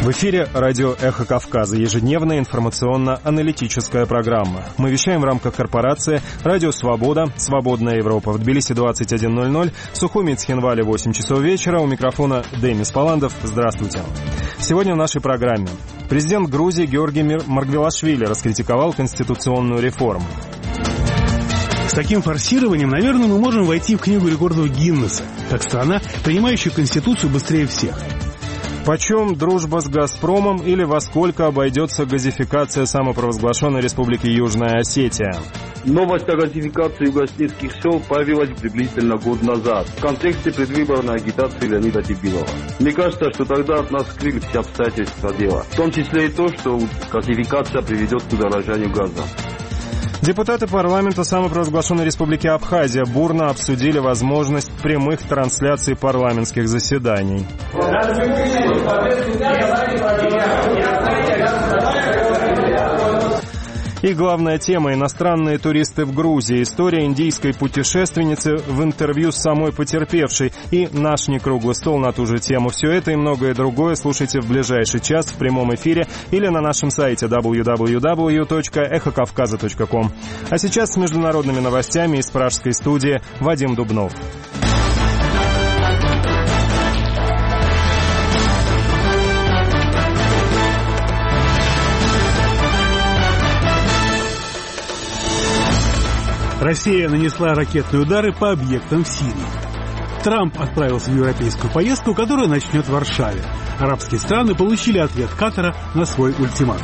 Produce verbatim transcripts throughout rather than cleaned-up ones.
В эфире радио «Эхо Кавказа», ежедневная информационно-аналитическая программа. Мы вещаем в рамках корпорации «Радио Свобода», «Свободная Европа» в Тбилиси двадцать один ноль ноль, Сухуми, Цхинвале восемь часов вечера. У микрофона Демис Паландов. Здравствуйте. Сегодня в нашей программе президент Грузии Георгий Маргвелашвили раскритиковал конституционную реформу. С таким форсированием, наверное, мы можем войти в книгу рекордов Гиннесса, как страна, принимающая Конституцию быстрее всех. Почем дружба с «Газпромом» или во сколько обойдется газификация самопровозглашенной республики Южная Осетия? Новость о газификации юго-осетских сел появилась приблизительно год назад в контексте предвыборной агитации Леонида Тибилова. Мне кажется, что тогда от нас скрыли все обстоятельства дела, в том числе и то, что газификация приведет к удорожанию газа. Депутаты парламента самопровозглашенной республики Абхазия бурно обсудили возможность прямых трансляций парламентских заседаний. И главная тема – иностранные туристы в Грузии. История индийской путешественницы в интервью с самой потерпевшей. И наш некруглый стол на ту же тему. Все это и многое другое слушайте в ближайший час в прямом эфире или на нашем сайте дабл ю дабл ю дабл ю точка эхо кавказа точка ком. А сейчас с международными новостями из пражской студии Вадим Дубнов. Россия нанесла ракетные удары по объектам в Сирии. Трамп отправился в европейскую поездку, которая начнет в Варшаве. Арабские страны получили ответ Катара на свой ультиматум.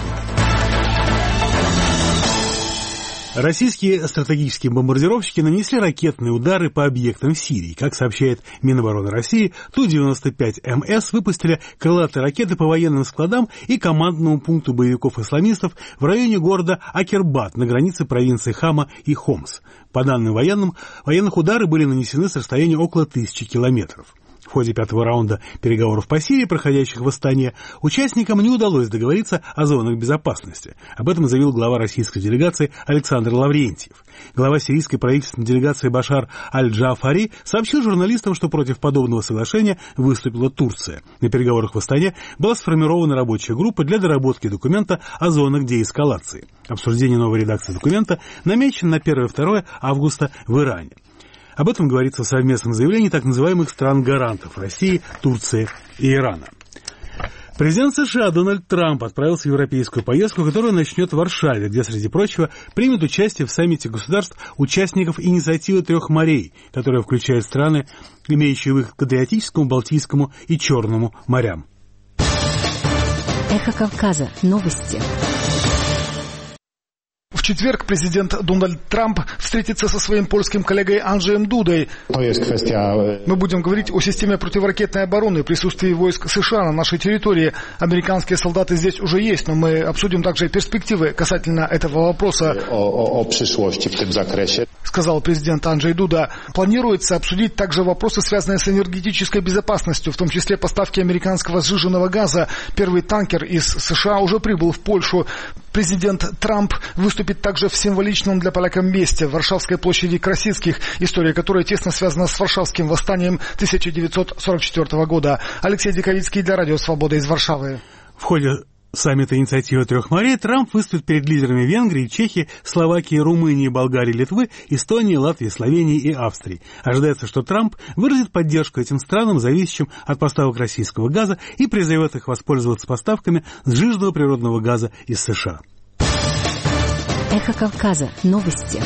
Российские стратегические бомбардировщики нанесли ракетные удары по объектам в Сирии. Как сообщает Минобороны России, Ту девяносто пять эм эс выпустили крылатые ракеты по военным складам и командному пункту боевиков-исламистов в районе города Акербат на границе провинций Хама и Хомс. По данным военным, военных удары были нанесены с расстояния около тысячи километров. В ходе пятого раунда переговоров по Сирии, проходящих в Астане, участникам не удалось договориться о зонах безопасности. Об этом заявил глава российской делегации Александр Лаврентьев. Глава сирийской правительственной делегации Башар Аль-Джаафари сообщил журналистам, что против подобного соглашения выступила Турция. На переговорах в Астане была сформирована рабочая группа для доработки документа о зонах деэскалации. Обсуждение новой редакции документа намечено на первое-второе августа в Иране. Об этом говорится в совместном заявлении так называемых стран-гарантов России, Турции и Ирана. Президент США Дональд Трамп отправился в европейскую поездку, которая начнет в Варшаве, где, среди прочего, примет участие в саммите государств-участников инициативы трех морей, которая включает страны, имеющие выход к Адриатическому, Балтийскому и Черному морям. Эхо Кавказа. Новости. В четверг президент Дональд Трамп встретится со своим польским коллегой Анджеем Дудой. Мы будем говорить о системе противоракетной обороны, присутствии войск США на нашей территории. Американские солдаты здесь уже есть, но мы обсудим также перспективы касательно этого вопроса, о, о, о сказал президент Анджей Дуда. Планируется обсудить также вопросы, связанные с энергетической безопасностью, в том числе поставки американского сжиженного газа. Первый танкер из США уже прибыл в Польшу. Президент Трамп выступит также в символичном для поляков месте, в Варшавской площади Красицких, история которой тесно связана с Варшавским восстанием тысяча девятьсот сорок четвёртого года. Алексей Диковицкий для Радио Свобода из Варшавы. В ходе саммита инициативы трех морей Трамп выступит перед лидерами Венгрии, Чехии, Словакии, Румынии, Болгарии, Литвы, Эстонии, Латвии, Словении и Австрии. Ожидается, что Трамп выразит поддержку этим странам, зависящим от поставок российского газа, и призовет их воспользоваться поставками сжиженного природного газа из США. Эхо Кавказа. Новости.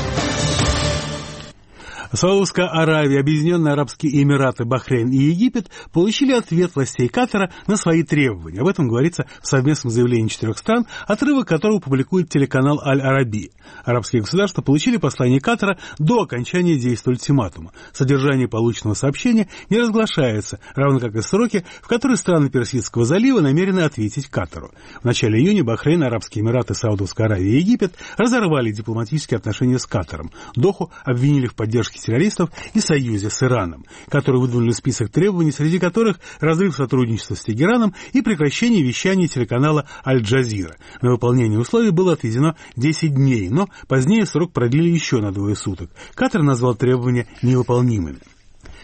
Саудовская Аравия, Объединенные Арабские Эмираты, Бахрейн и Египет получили ответ властей Катара на свои требования. Об этом говорится в совместном заявлении четырех стран, отрывок которого публикует телеканал Аль-Араби. Арабские государства получили послание Катара до окончания действия ультиматума. Содержание полученного сообщения не разглашается, равно как и сроки, в которые страны Персидского залива намерены ответить Катару. В начале июня Бахрейн, Арабские Эмираты, Саудовская Аравия и Египет разорвали дипломатические отношения с Катаром. Доху обвинили в поддержке террористов и союзе с Ираном, которые выдвинули список требований, среди которых разрыв сотрудничества с Тегераном и прекращение вещания телеканала Аль-Джазира. На выполнение условий было отведено десять дней, но позднее срок продлили еще на двое суток. Катар назвал требования невыполнимыми.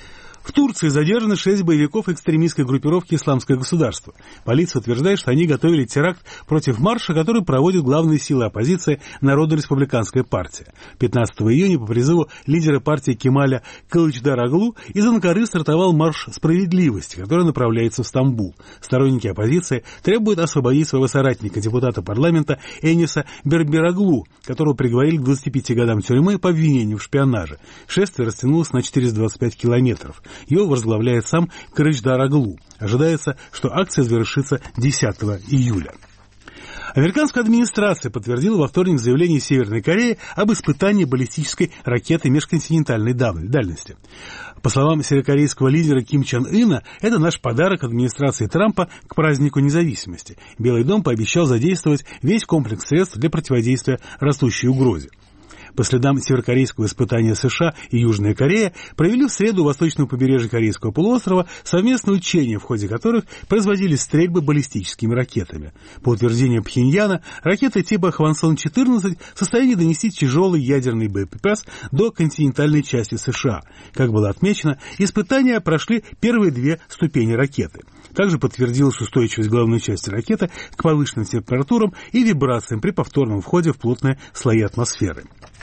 В Турции задержаны шесть боевиков экстремистской группировки «Исламское государство». Полиция утверждает, что они готовили теракт против марша, который проводят главные силы оппозиции Народно-республиканская партия. пятнадцатого июня по призыву лидера партии Кемаля Кылычдароглу из Анкары стартовал марш справедливости, который направляется в Стамбул. Сторонники оппозиции требуют освободить своего соратника, депутата парламента Эниса Бербероглу, которого приговорили к двадцати пяти годам тюрьмы по обвинению в шпионаже. Шествие растянулось на четыреста двадцать пять километров. Его возглавляет сам Кылычдароглу. Ожидается, что акция завершится десятого июля. Американская администрация подтвердила во вторник заявление Северной Кореи об испытании баллистической ракеты межконтинентальной дальности. По словам северокорейского лидера Ким Чен Ына, это наш подарок администрации Трампа к празднику независимости. Белый дом пообещал задействовать весь комплекс средств для противодействия растущей угрозе. По следам северокорейского испытания США и Южная Корея провели в среду у восточного побережья Корейского полуострова совместные учения, в ходе которых производились стрельбы баллистическими ракетами. По утверждению Пхеньяна, ракеты типа Хвансон четырнадцать в состоянии донести тяжелый ядерный боеприпас до континентальной части США. Как было отмечено, испытания прошли первые две ступени ракеты. Также подтвердилась устойчивость главной части ракеты к повышенным температурам и вибрациям при повторном входе в плотные слои атмосферы.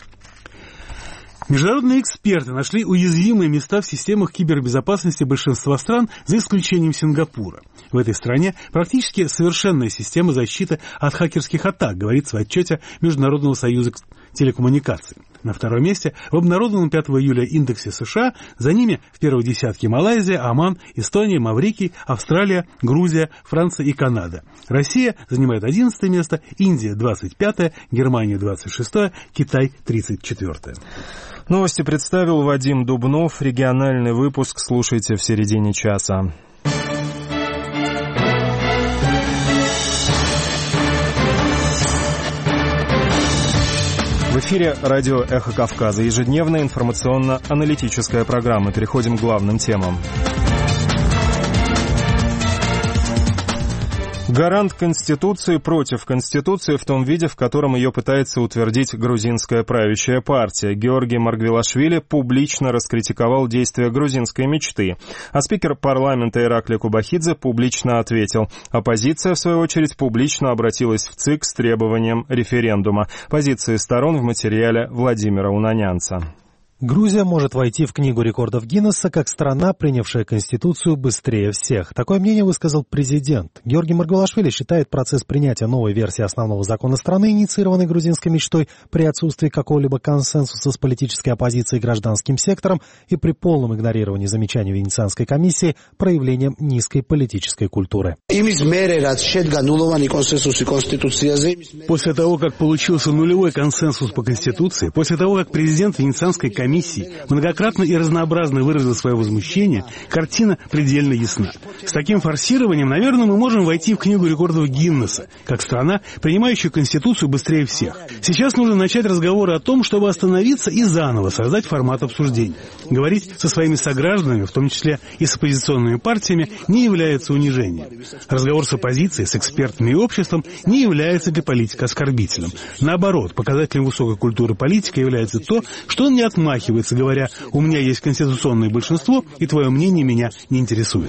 Международные эксперты нашли уязвимые места в системах кибербезопасности большинства стран, за исключением Сингапура. В этой стране практически совершенная система защиты от хакерских атак, говорится в отчете Международного союза телекоммуникаций. На втором месте в обнародованном пятого июля индексе США, за ними в первой десятке Малайзия, Оман, Эстония, Маврикий, Австралия, Грузия, Франция и Канада. Россия занимает одиннадцатое место, Индия двадцать пятое, Германия двадцать шестое, Китай тридцать четвёртое. Новости представил Вадим Дубнов. Региональный выпуск слушайте в середине часа. В эфире радио «Эхо Кавказа». Ежедневная информационно-аналитическая программа. Переходим к главным темам. Гарант Конституции против Конституции в том виде, в котором ее пытается утвердить грузинская правящая партия. Георгий Маргвелашвили публично раскритиковал действия грузинской мечты. А спикер парламента Иракли Кубахидзе публично ответил. Оппозиция, в свою очередь, публично обратилась в ЦИК с требованием референдума. Позиции сторон в материале Владимира Унанянца. Грузия может войти в Книгу рекордов Гиннесса как страна, принявшая Конституцию быстрее всех. Такое мнение высказал президент. Георгий Маргвелашвили считает процесс принятия новой версии основного закона страны, инициированной грузинской мечтой, при отсутствии какого-либо консенсуса с политической оппозицией и гражданским сектором и при полном игнорировании замечаний Венецианской комиссии, проявлением низкой политической культуры. После того, как получился нулевой консенсус по Конституции, после того, как президент Венецианской комиссии многократно и разнообразно выразил свое возмущение, картина предельно ясна. С таким форсированием, наверное, мы можем войти в Книгу рекордов Гиннесса, как страна, принимающая Конституцию быстрее всех. Сейчас нужно начать разговоры о том, чтобы остановиться и заново создать формат обсуждения. Говорить со своими согражданами, в том числе и с оппозиционными партиями, не является унижением. Разговор с оппозицией, с экспертами и обществом не является для политика оскорбительным. Наоборот, показателем высокой культуры политика является то, что он не отмахивается, говоря, у меня есть конституционное большинство, и твое мнение меня не интересует.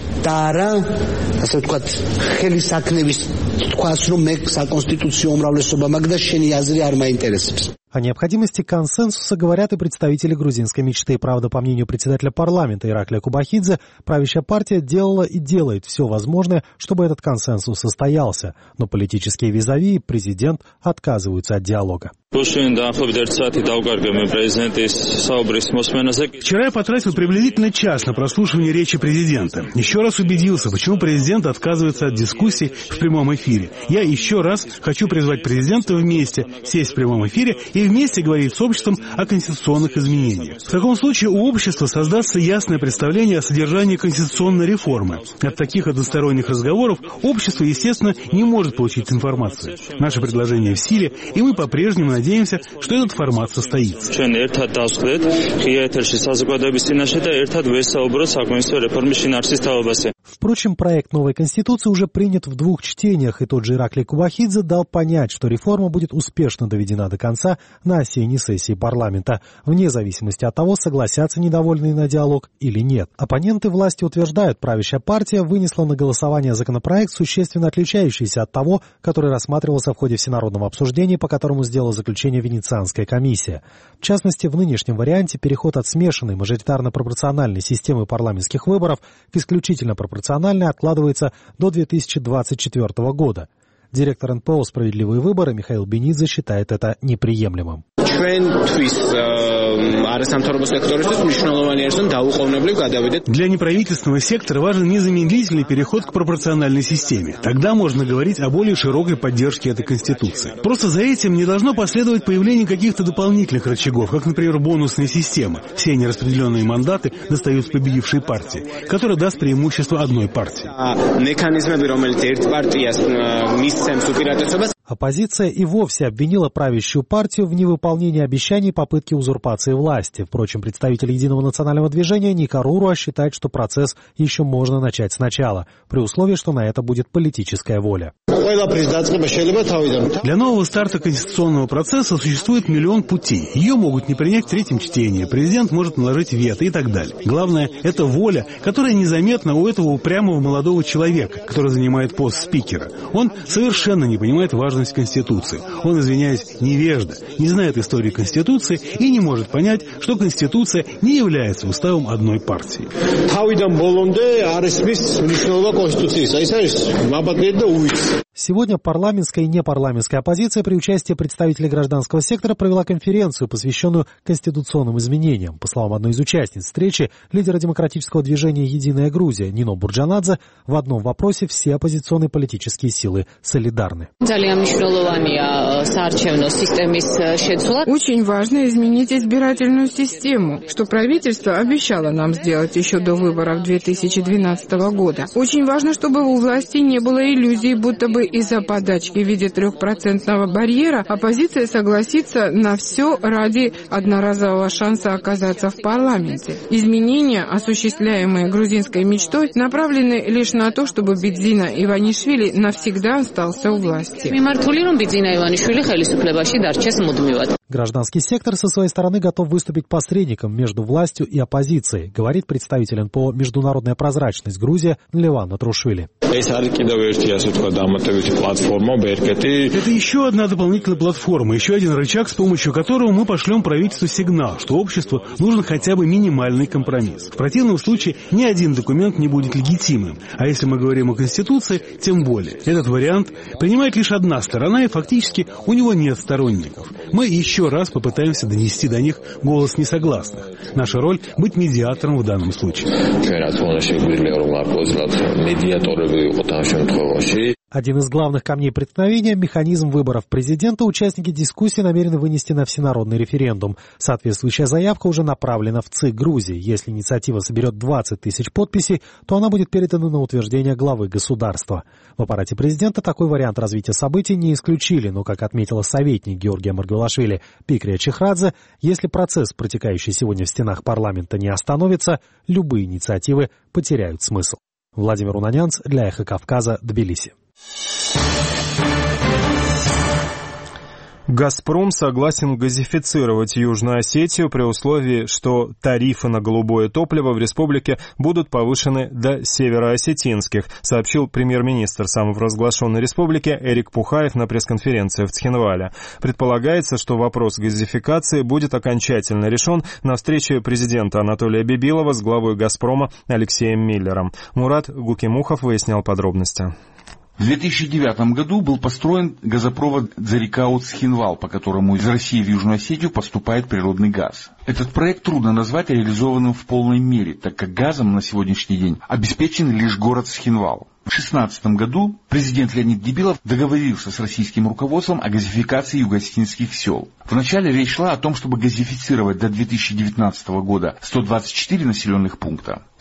О необходимости консенсуса говорят и представители грузинской мечты. Правда, по мнению председателя парламента Иракли Кубахидзе, правящая партия делала и делает все возможное, чтобы этот консенсус состоялся. Но политические визави и президент отказываются от диалога. Вчера я потратил приблизительно час на прослушивание речи президента. Еще раз убедился, почему президент отказывается от дискуссий в прямом эфире. Я еще раз хочу призвать президента вместе сесть в прямом эфире и вместе говорить с обществом о конституционных изменениях. В таком случае у общества создастся ясное представление о содержании конституционной реформы. От таких односторонних разговоров общество, естественно, не может получить информацию. Наше предложение в силе, и мы по-прежнему надеемся, что этот формат состоится. Впрочем, проект новой Конституции уже принят в двух чтениях, и тот же Ираклий Кубахидзе дал понять, что реформа будет успешно доведена до конца на осенней сессии парламента, вне зависимости от того, согласятся недовольные на диалог или нет. Оппоненты власти утверждают, правящая партия вынесла на голосование законопроект, существенно отличающийся от того, который рассматривался в ходе всенародного обсуждения, по которому сделала заключение Венецианская комиссия. В частности, в нынешнем варианте переход от смешанной мажоритарно-пропорциональной системы парламентских выборов к исключительно пропорциональной пропорционально откладывается до две тысячи двадцать четвёртого года. Директор эн пэ о «Справедливые выборы» Михаил Бенидзе считает это неприемлемым. Для неправительственного сектора важен незамедлительный переход к пропорциональной системе. Тогда можно говорить о более широкой поддержке этой Конституции. Просто за этим не должно последовать появление каких-то дополнительных рычагов, как, например, бонусная система. Все нераспределенные мандаты достаются победившей партии, которая даст преимущество одной партии. Оппозиция и вовсе обвинила правящую партию в невыполнении обещаний и попытке узурпации власти. Впрочем, представитель Единого национального движения Ника Руруа считает, что процесс еще можно начать сначала, при условии, что на это будет политическая воля. Для нового старта конституционного процесса существует миллион путей. Ее могут не принять в третьем чтении, президент может наложить вето и так далее. Главное, это воля, которая незаметна у этого упрямого молодого человека, который занимает пост спикера. Он совершенно не понимает важности Конституции. Он, извиняюсь, невежда, не знает истории Конституции и не может понять, что Конституция не является уставом одной партии. Сегодня парламентская и непарламентская оппозиция при участии представителей гражданского сектора провела конференцию, посвященную конституционным изменениям. По словам одной из участниц встречи, лидера демократического движения «Единая Грузия» Нино Бурджанадзе, в одном вопросе все оппозиционные политические силы солидарны. Очень важно изменить избирательную систему, что правительство обещало нам сделать еще до выборов две тысячи двенадцатого года. Очень важно, чтобы у власти не было иллюзий, будто бы из-за подачки в виде трехпроцентного барьера оппозиция согласится на все ради одноразового шанса оказаться в парламенте. Изменения, осуществляемые грузинской мечтой, направлены лишь на то, чтобы Бидзина Иванишвили навсегда остался у власти. Гражданский сектор со своей стороны готов выступить посредником между властью и оппозицией, говорит представитель эн пэ о «Международная прозрачность Грузия» Леван Натрушвили. Это еще одна дополнительная платформа, еще один рычаг, с помощью которого мы пошлем правительству сигнал, что обществу нужен хотя бы минимальный компромисс. В противном случае ни один документ не будет легитимным, а если мы говорим о Конституции, тем более. Этот вариант принимает лишь одна сторона, и фактически у него нет сторонников. Мы еще раз попытаемся донести до них голос несогласных. Наша роль — быть медиатором в данном случае. Один из главных камней преткновения – механизм выборов президента. Участники дискуссии намерены вынести на всенародный референдум. Соответствующая заявка уже направлена в ЦИК Грузии. Если инициатива соберет двадцать тысяч подписей, то она будет передана на утверждение главы государства. В аппарате президента такой вариант развития событий не исключили, но, как отметила советник Георгия Маргвелашвили Пикрия Чехрадзе, если процесс, протекающий сегодня в стенах парламента, не остановится, любые инициативы потеряют смысл. Владимир Унанянц для Эхо Кавказа, Тбилиси. «Газпром» согласен газифицировать Южную Осетию при условии, что тарифы на голубое топливо в республике будут повышены до североосетинских, сообщил премьер-министр самопровозглашенной республики Эрик Пухаев на пресс-конференции в Цхинвале. Предполагается, что вопрос газификации будет окончательно решен на встрече президента Анатолия Бибилова с главой «Газпрома» Алексеем Миллером. Мурат Гукимухов выяснял подробности. В две тысячи девятом году был построен газопровод Дзарикаут-Цхинвал, по которому из России в Южную Осетию поступает природный газ. Этот проект трудно назвать реализованным в полной мере, так как газом на сегодняшний день обеспечен лишь город Цхинвал. В две тысячи шестнадцатом году президент Леонид Дибилов договорился с российским руководством о газификации юго-осетинских сел. Вначале речь шла о том, чтобы газифицировать до две тысячи девятнадцатого года сто двадцать четыре населенных пункта.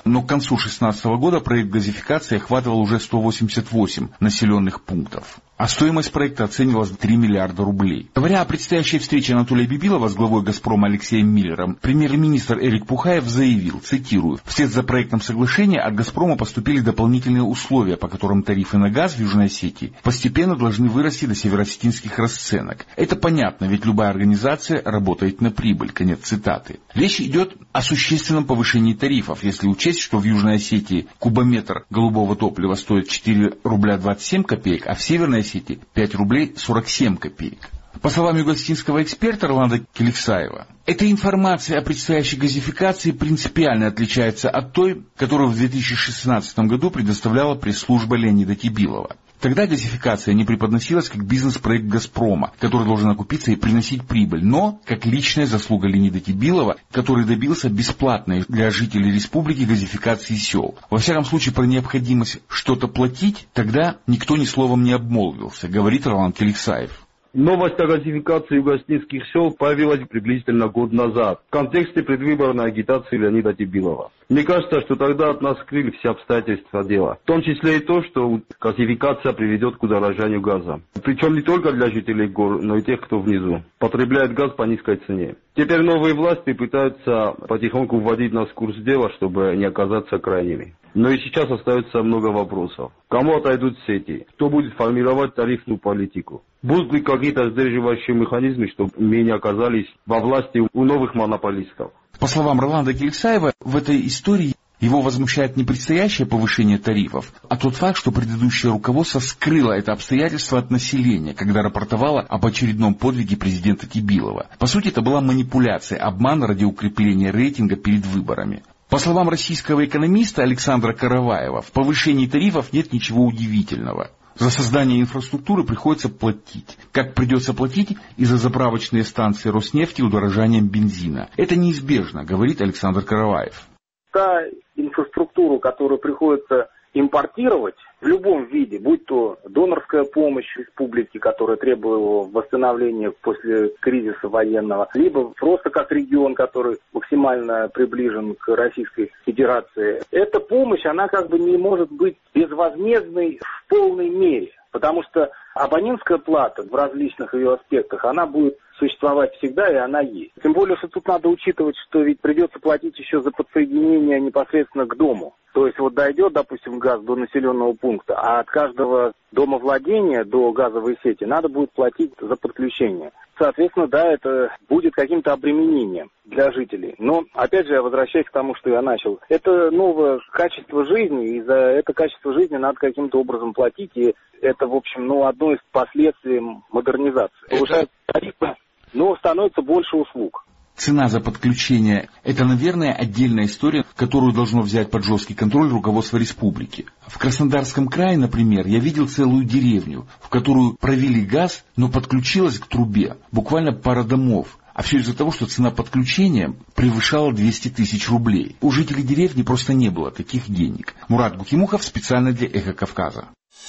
Но к концу две тысячи шестнадцатого года проект газификации охватывал уже сто восемьдесят восемь населенных пунктов. А стоимость проекта оценивалась в три миллиарда рублей. Говоря о предстоящей встрече Анатолия Бибилова с главой «Газпрома» Алексеем Миллером, премьер-министр Эрик Пухаев заявил, цитирую, «Вслед за проектом соглашения от «Газпрома» поступили дополнительные условия, по которым тарифы на газ в Южной Осетии постепенно должны вырасти до североосетинских расценок. Это понятно, ведь любая организация работает на прибыль». Конец цитаты. Речь идет о существенном повышении тарифов, если учесть, что в Южной Осетии кубометр голубого топлива стоит четыре рубля двадцать семь копеек, а в Северной Осетии пять рублей сорок семь копеек. По словам югоосетинского эксперта Роланда Келексаева, эта информация о предстоящей газификации принципиально отличается от той, которую в две тысячи шестнадцатом году предоставляла пресс-служба Леонида Тибилова. Тогда газификация не преподносилась как бизнес-проект «Газпрома», который должен окупиться и приносить прибыль, но как личная заслуга Леонида Тибилова, который добился бесплатной для жителей республики газификации сел. Во всяком случае, про необходимость что-то платить тогда никто ни словом не обмолвился, говорит Роланд Келексаев. Новость о газификации югоосетинских сел появилась приблизительно год назад в контексте предвыборной агитации Леонида Тибилова. Мне кажется, что тогда от нас скрыли все обстоятельства дела, в том числе и то, что газификация приведет к удорожанию газа. Причем не только для жителей гор, но и тех, кто внизу потребляет газ по низкой цене. Теперь новые власти пытаются потихоньку вводить нас в курс дела, чтобы не оказаться крайними. Но и сейчас остается много вопросов. Кому отойдут сети? Кто будет формировать тарифную политику? Будут ли какие-то сдерживающие механизмы, чтобы мы не оказались во власти у новых монополистов? По словам Роланда Келексаева, в этой истории его возмущает не предстоящее повышение тарифов, а тот факт, что предыдущее руководство скрыло это обстоятельство от населения, когда рапортовало об очередном подвиге президента Тибилова. По сути, это была манипуляция, обман ради укрепления рейтинга перед выборами. По словам российского экономиста Александра Караваева, в повышении тарифов нет ничего удивительного. За создание инфраструктуры приходится платить. Как придется платить и за заправочные станции Роснефти удорожанием бензина. Это неизбежно, говорит Александр Караваев. Та инфраструктуру, которую приходится импортировать в любом виде, будь то донорская помощь республики, которая требовала восстановления после кризиса военного, либо просто как регион, который максимально приближен к Российской Федерации. Эта помощь, она как бы не может быть безвозмездной в полной мере, потому что абонентская плата в различных ее аспектах, она будет существовать всегда, и она есть. Тем более, что тут надо учитывать, что ведь придется платить еще за подсоединение непосредственно к дому. То есть вот дойдет, допустим, газ до населенного пункта, а от каждого домовладения до газовой сети надо будет платить за подключение. Соответственно, да, это будет каким-то обременением для жителей. Но, опять же, я возвращаюсь к тому, что я начал. Это новое качество жизни, и за это качество жизни надо каким-то образом платить, и это, в общем, ну, одно из последствий модернизации. Повышаются тарифы, но становится больше услуг. Цена за подключение – это, наверное, отдельная история, которую должно взять под жесткий контроль руководство республики. В Краснодарском крае, например, я видел целую деревню, в которую провели газ, но подключилась к трубе буквально пара домов. А все из-за того, что цена подключения превышала двести тысяч рублей. У жителей деревни просто не было таких денег. Мурат Гукимухов специально для «Эхо Кавказа».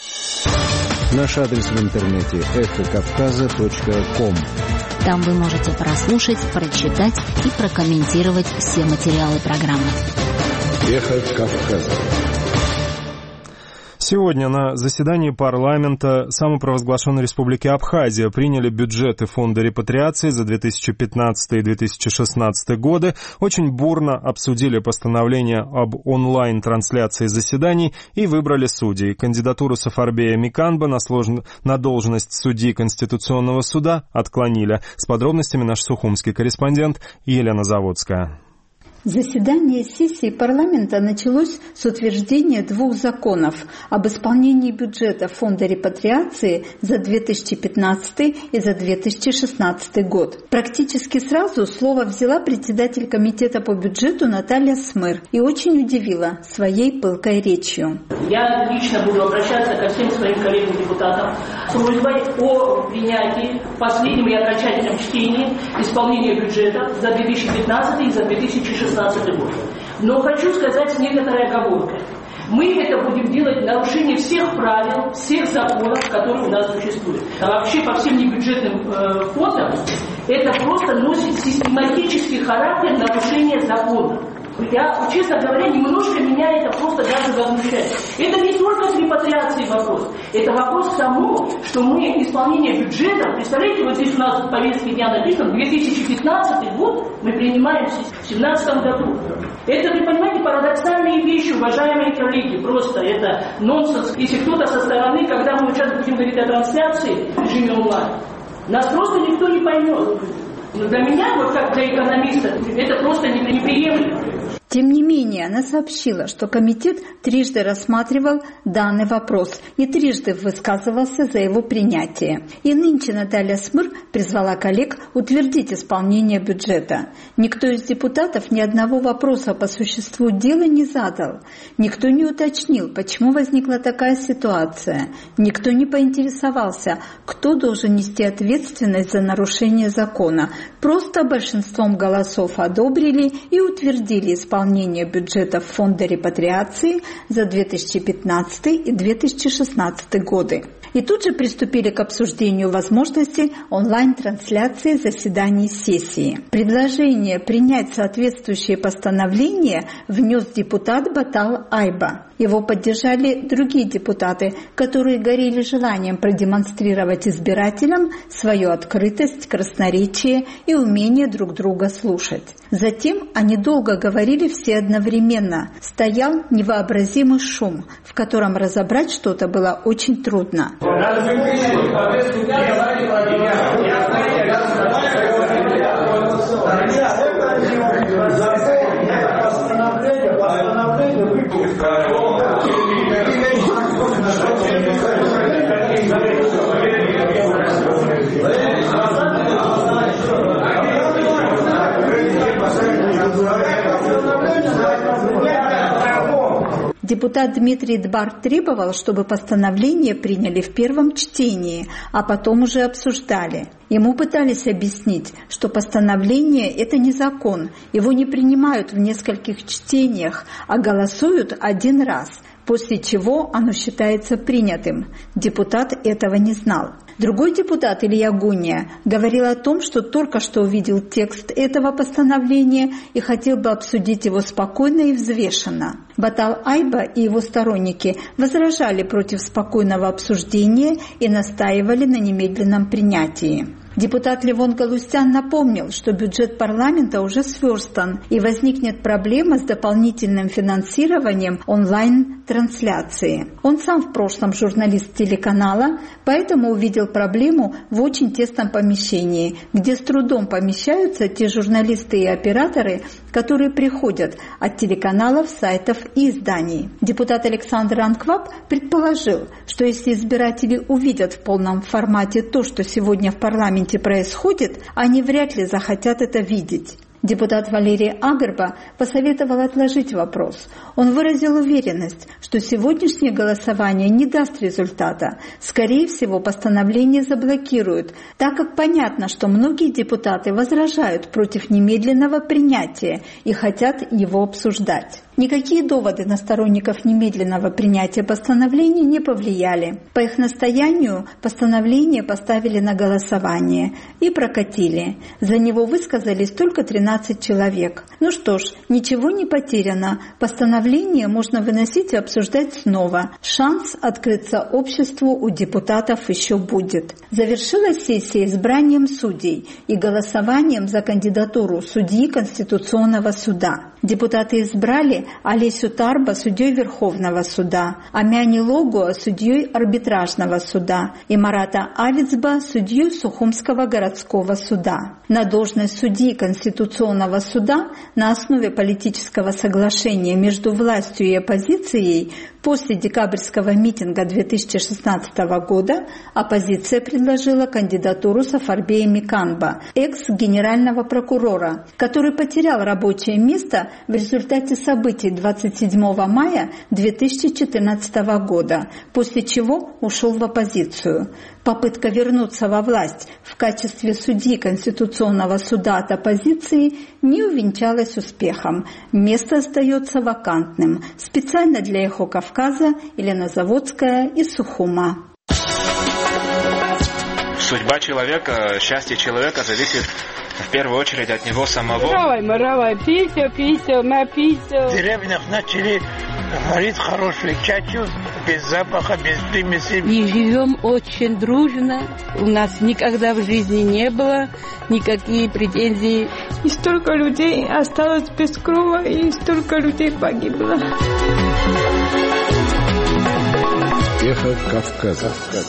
Наш адрес в интернете эхо кавказа точка ком. Там вы можете прослушать, прочитать и прокомментировать все материалы программы. «Эхо Кавказа». Сегодня на заседании парламента самопровозглашенной республики Абхазия приняли бюджеты фонда репатриации за две тысячи пятнадцатый и две тысячи шестнадцатый годы, очень бурно обсудили постановление об онлайн-трансляции заседаний и выбрали судей. Кандидатуру Сафарбея Миканба на, слож... на должность судьи Конституционного суда отклонили. С подробностями наш сухумский корреспондент Елена Заводская. Заседание сессии парламента началось с утверждения двух законов об исполнении бюджета фонда репатриации за две тысячи пятнадцатый и за две тысячи шестнадцатый год. Практически сразу слово взяла председатель комитета по бюджету Наталья Смыр и очень удивила своей пылкой речью. Я лично буду обращаться ко всем своим коллегам-депутатам с просьбой о принятии в последнем и окончательном чтении исполнения бюджета за две тысячи пятнадцатый и за две тысячи шестнадцатый год. Но хочу сказать с некоторой оговоркой. Мы это будем делать в нарушении всех правил, всех законов, которые у нас существуют. А вообще по всем небюджетным э, фондам это просто носит систематический характер нарушения закона. Я, честно говоря, немножко меня это просто даже возмущает. Это не только с репатриацией вопрос. Это вопрос к тому, что мы исполнение бюджета, представляете, вот здесь у нас в повестке дня написано, две тысячи пятнадцатый год мы принимаем в две тысячи семнадцатом году. Это, вы понимаете, парадоксальные вещи, уважаемые коллеги, просто это нонсенс. Если кто-то со стороны, когда мы сейчас будем говорить о трансляции в режиме онлайн, нас просто никто не поймет. Но для меня, вот как для экономиста, это просто неприемлемо. Тем не менее, она сообщила, что комитет трижды рассматривал данный вопрос и трижды высказывался за его принятие. И нынче Наталья Смыр призвала коллег утвердить исполнение бюджета. Никто из депутатов ни одного вопроса по существу дела не задал. Никто не уточнил, почему возникла такая ситуация. Никто не поинтересовался, кто должен нести ответственность за нарушение закона. Просто большинством голосов одобрили и утвердили исполнение бюджета Фонда репатриации за две тысячи пятнадцатый и две тысячи шестнадцатый годы. И тут же приступили к обсуждению возможности онлайн-трансляции заседаний сессии. Предложение принять соответствующее постановление внес депутат Батал Айба. Его поддержали другие депутаты, которые горели желанием продемонстрировать избирателям свою открытость, красноречие и умение друг друга слушать. Затем они долго говорили все одновременно. Стоял невообразимый шум, в котором разобрать что-то было очень трудно. Депутат Дмитрий Дбар требовал, чтобы постановление приняли в первом чтении, а потом уже обсуждали. Ему пытались объяснить, что постановление – это не закон, его не принимают в нескольких чтениях, а голосуют один раз, после чего оно считается принятым. Депутат этого не знал. Другой депутат, Илья Гунья, говорил о том, что только что увидел текст этого постановления и хотел бы обсудить его спокойно и взвешенно. Батал Айба и его сторонники возражали против спокойного обсуждения и настаивали на немедленном принятии. Депутат Левон Галустян напомнил, что бюджет парламента уже сверстан и возникнет проблема с дополнительным финансированием онлайн-трансляции. Он сам в прошлом журналист телеканала, поэтому увидел проблему в очень тесном помещении, где с трудом помещаются те журналисты и операторы, которые приходят от телеканалов, сайтов и изданий. Депутат Александр Анкваб предположил, что если избиратели увидят в полном формате то, что сегодня в парламенте происходит, они вряд ли захотят это видеть. Депутат Валерий Агрба посоветовал отложить вопрос. Он выразил уверенность, что сегодняшнее голосование не даст результата. Скорее всего, постановление заблокируют, так как понятно, что многие депутаты возражают против немедленного принятия и хотят его обсуждать. Никакие доводы на сторонников немедленного принятия постановления не повлияли. По их настоянию постановление поставили на голосование и прокатили. За него высказались только тринадцать человек. Ну что ж, ничего не потеряно. Постановление можно выносить и обсуждать снова. Шанс открыться обществу у депутатов еще будет. Завершилась сессия избранием судей и голосованием за кандидатуру судьи Конституционного суда. Депутаты избрали Олесю Тарба судьей Верховного суда, Амяни Логуа судьей Арбитражного суда и Марата Авицба судьей Сухумского городского суда. На должность судьи Конституционного суда на основе политического соглашения между властью и оппозицией после декабрьского митинга две тысячи шестнадцатого года оппозиция предложила кандидатуру Сафарбея Миканба, экс-генерального прокурора, который потерял рабочее место в результате событий двадцать седьмого мая две тысячи четырнадцатого года, после чего ушел в оппозицию. Попытка вернуться во власть в качестве судьи Конституционного суда от оппозиции не увенчалась успехом. Место остается вакантным. Специально для «Эхо Кавказа» Елена Заводская из Сухума. Судьба человека, счастье человека зависит в первую очередь от него самого. В деревнях начали варить хорошую чачу, без запаха, без примесей. И живем очень дружно. У нас никогда в жизни не было никаких претензий. И столько людей осталось без крова, и столько людей погибло. Эхо Кавказа.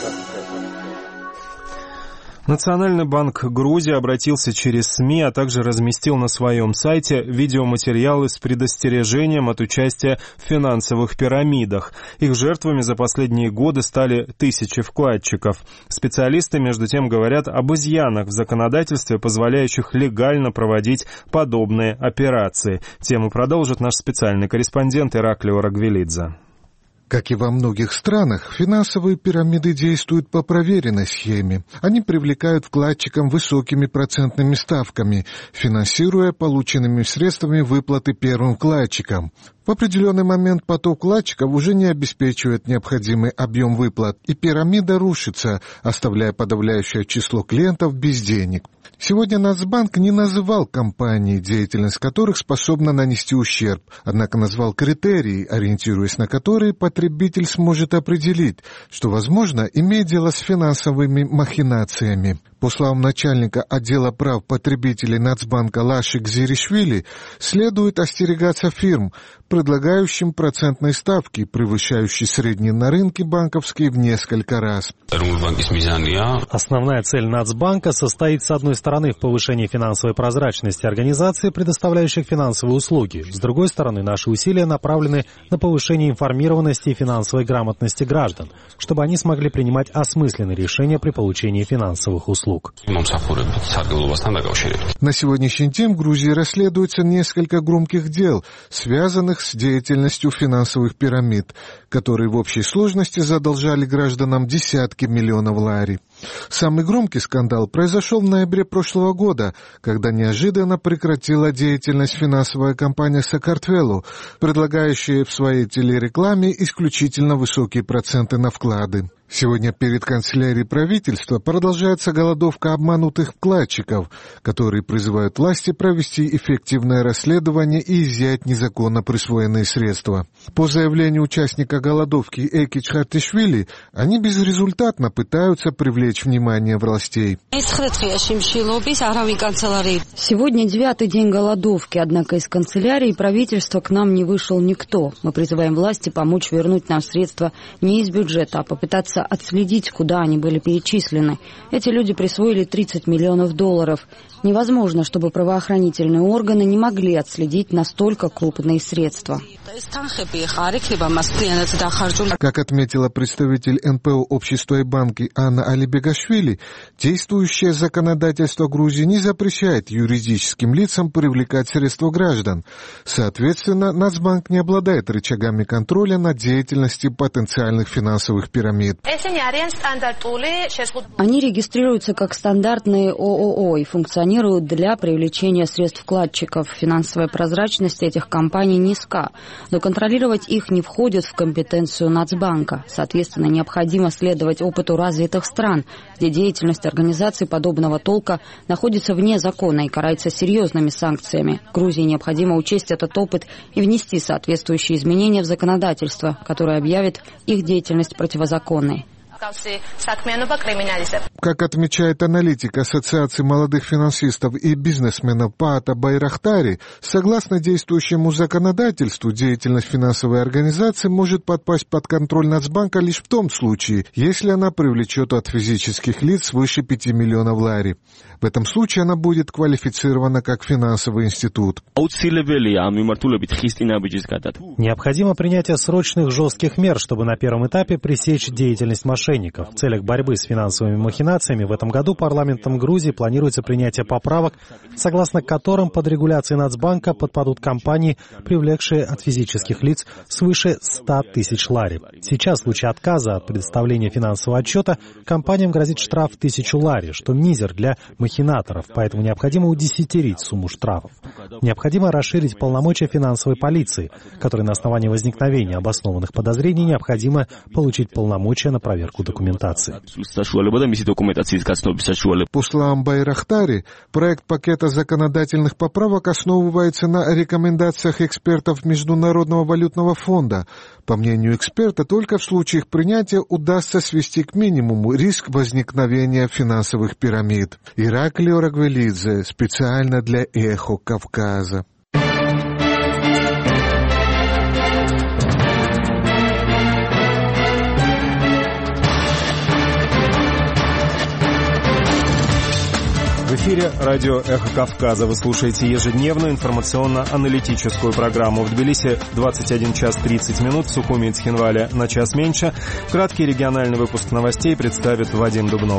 Национальный банк Грузии обратился через СМИ, а также разместил на своем сайте видеоматериалы с предостережением от участия в финансовых пирамидах. Их жертвами за последние годы стали тысячи вкладчиков. Специалисты, между тем, говорят об изъянах в законодательстве, позволяющих легально проводить подобные операции. Тему продолжит наш специальный корреспондент Ираклио Рагвелидзе. Как и во многих странах, финансовые пирамиды действуют по проверенной схеме. Они привлекают вкладчикам высокими процентными ставками, финансируя полученными средствами выплаты первым вкладчикам. В определенный момент поток вкладчиков уже не обеспечивает необходимый объем выплат, и пирамида рушится, оставляя подавляющее число клиентов без денег. Сегодня Нацбанк не называл компании, деятельность которых способна нанести ущерб, однако назвал критерии, ориентируясь на которые потребитель сможет определить, что, возможно, имеет дело с финансовыми махинациями. По словам начальника отдела прав потребителей Нацбанка Лаши Гзиришвили, следует остерегаться фирм, предлагающим процентные ставки, превышающие средние на рынке банковские в несколько раз. Основная цель Нацбанка состоит, с одной стороны, в повышении финансовой прозрачности организаций, предоставляющих финансовые услуги. С другой стороны, наши усилия направлены на повышение информированности и финансовой грамотности граждан, чтобы они смогли принимать осмысленные решения при получении финансовых услуг. На сегодняшний день в Грузии расследуется несколько громких дел, связанных с деятельностью финансовых пирамид, которые в общей сложности задолжали гражданам десятки миллионов лари. Самый громкий скандал произошел в ноябре прошлого года, когда неожиданно прекратила деятельность финансовая компания «Сакартвелу», предлагающая в своей телерекламе исключительно высокие проценты на вклады. Сегодня перед канцелярией правительства продолжается голодовка обманутых вкладчиков, которые призывают власти провести эффективное расследование и изъять незаконно присвоенные средства. По заявлению участника голодовки Эки Чхартишвили, они безрезультатно пытаются привлечь внимание властей. Сегодня девятый день голодовки, однако из канцелярии правительства к нам не вышел никто. Мы призываем власти помочь вернуть нам средства не из бюджета, а попытаться отследить, куда они были перечислены. Эти люди присвоили тридцать миллионов долларов. Невозможно, чтобы правоохранительные органы не могли отследить настолько крупные средства. Как отметила представитель эн пэ о общества и банки Анна Алибегашвили, действующее законодательство Грузии не запрещает юридическим лицам привлекать средства граждан. Соответственно, Нацбанк не обладает рычагами контроля над деятельностью потенциальных финансовых пирамид. Они регистрируются как стандартные о о о и функционируют для привлечения средств вкладчиков. Финансовая прозрачность этих компаний низка, но контролировать их не входит в компетенцию Нацбанка. Соответственно, необходимо следовать опыту развитых стран, где деятельность организаций подобного толка находится вне закона и карается серьезными санкциями. Грузии необходимо учесть этот опыт и внести соответствующие изменения в законодательство, которое объявит их деятельность противозаконной. Как отмечает аналитик Ассоциации молодых финансистов и бизнесменов Паата Байрахтари, согласно действующему законодательству, деятельность финансовой организации может подпасть под контроль Нацбанка лишь в том случае, если она привлечет от физических лиц свыше пяти миллионов лари. В этом случае она будет квалифицирована как финансовый институт. Необходимо принятие срочных жестких мер, чтобы на первом этапе пресечь деятельность мошенников. В целях борьбы с финансовыми махинациями в этом году парламентом Грузии планируется принятие поправок, согласно которым под регуляцией Нацбанка подпадут компании, привлекшие от физических лиц свыше ста тысяч лари. Сейчас в случае отказа от предоставления финансового отчета компаниям грозит штраф в тысячу лари, что мизер для махинаторов, поэтому необходимо удесятерить сумму штрафов. Необходимо расширить полномочия финансовой полиции, которой на основании возникновения обоснованных подозрений необходимо получить полномочия на проверку документации. По словам Байрахтари, проект пакета законодательных поправок основывается на рекомендациях экспертов Международного валютного фонда. По мнению эксперта, только в случае их принятия удастся свести к минимуму риск возникновения финансовых пирамид. Ираклий Орагвелидзе, специально для «Эхо Кавказа». В эфире радио «Эхо Кавказа». Вы слушаете ежедневную информационно-аналитическую программу. В Тбилиси двадцать один час тридцать минут, в Сухуми и Цхинвале на час меньше. Краткий региональный выпуск новостей представит Вадим Дубнов.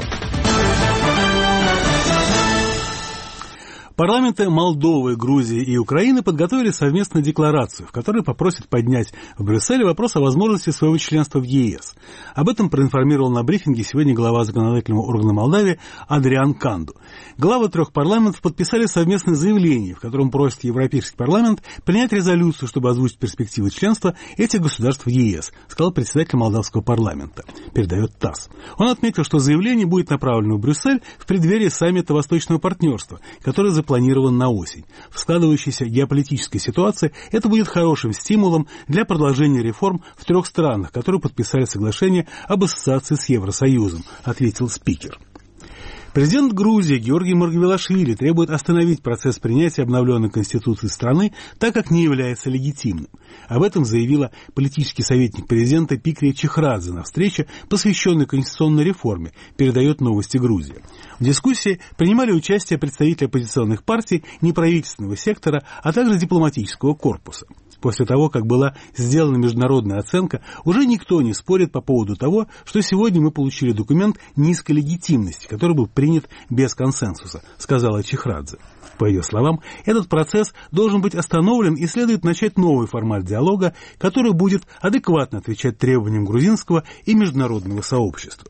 Парламенты Молдовы, Грузии и Украины подготовили совместную декларацию, в которой попросят поднять в Брюсселе вопрос о возможности своего членства в ЕС. Об этом проинформировал на брифинге сегодня глава законодательного органа Молдавии Адриан Канду. Главы трех парламентов подписали совместное заявление, в котором просят Европейский парламент принять резолюцию, чтобы озвучить перспективы членства этих государств в ЕС, сказал председатель молдавского парламента, передает ТАСС. Он отметил, что заявление будет направлено в Брюссель в преддверии саммита Восточного партнерства, который запланирован на осень. В складывающейся геополитической ситуации это будет хорошим стимулом для продолжения реформ в трех странах, которые подписали соглашение об ассоциации с Евросоюзом, ответил спикер. Президент Грузии Георгий Маргвелашвили требует остановить процесс принятия обновленной конституции страны, так как не является легитимным. Об этом заявила политический советник президента Пикрия Чехрадзе на встрече, посвященной конституционной реформе, передает «Новости Грузии». В дискуссии принимали участие представители оппозиционных партий, неправительственного сектора, а также дипломатического корпуса. После того, как была сделана международная оценка, уже никто не спорит по поводу того, что сегодня мы получили документ низкой легитимности, который был принят без консенсуса, сказала Чехрадзе. По ее словам, этот процесс должен быть остановлен и следует начать новый формат диалога, который будет адекватно отвечать требованиям грузинского и международного сообщества.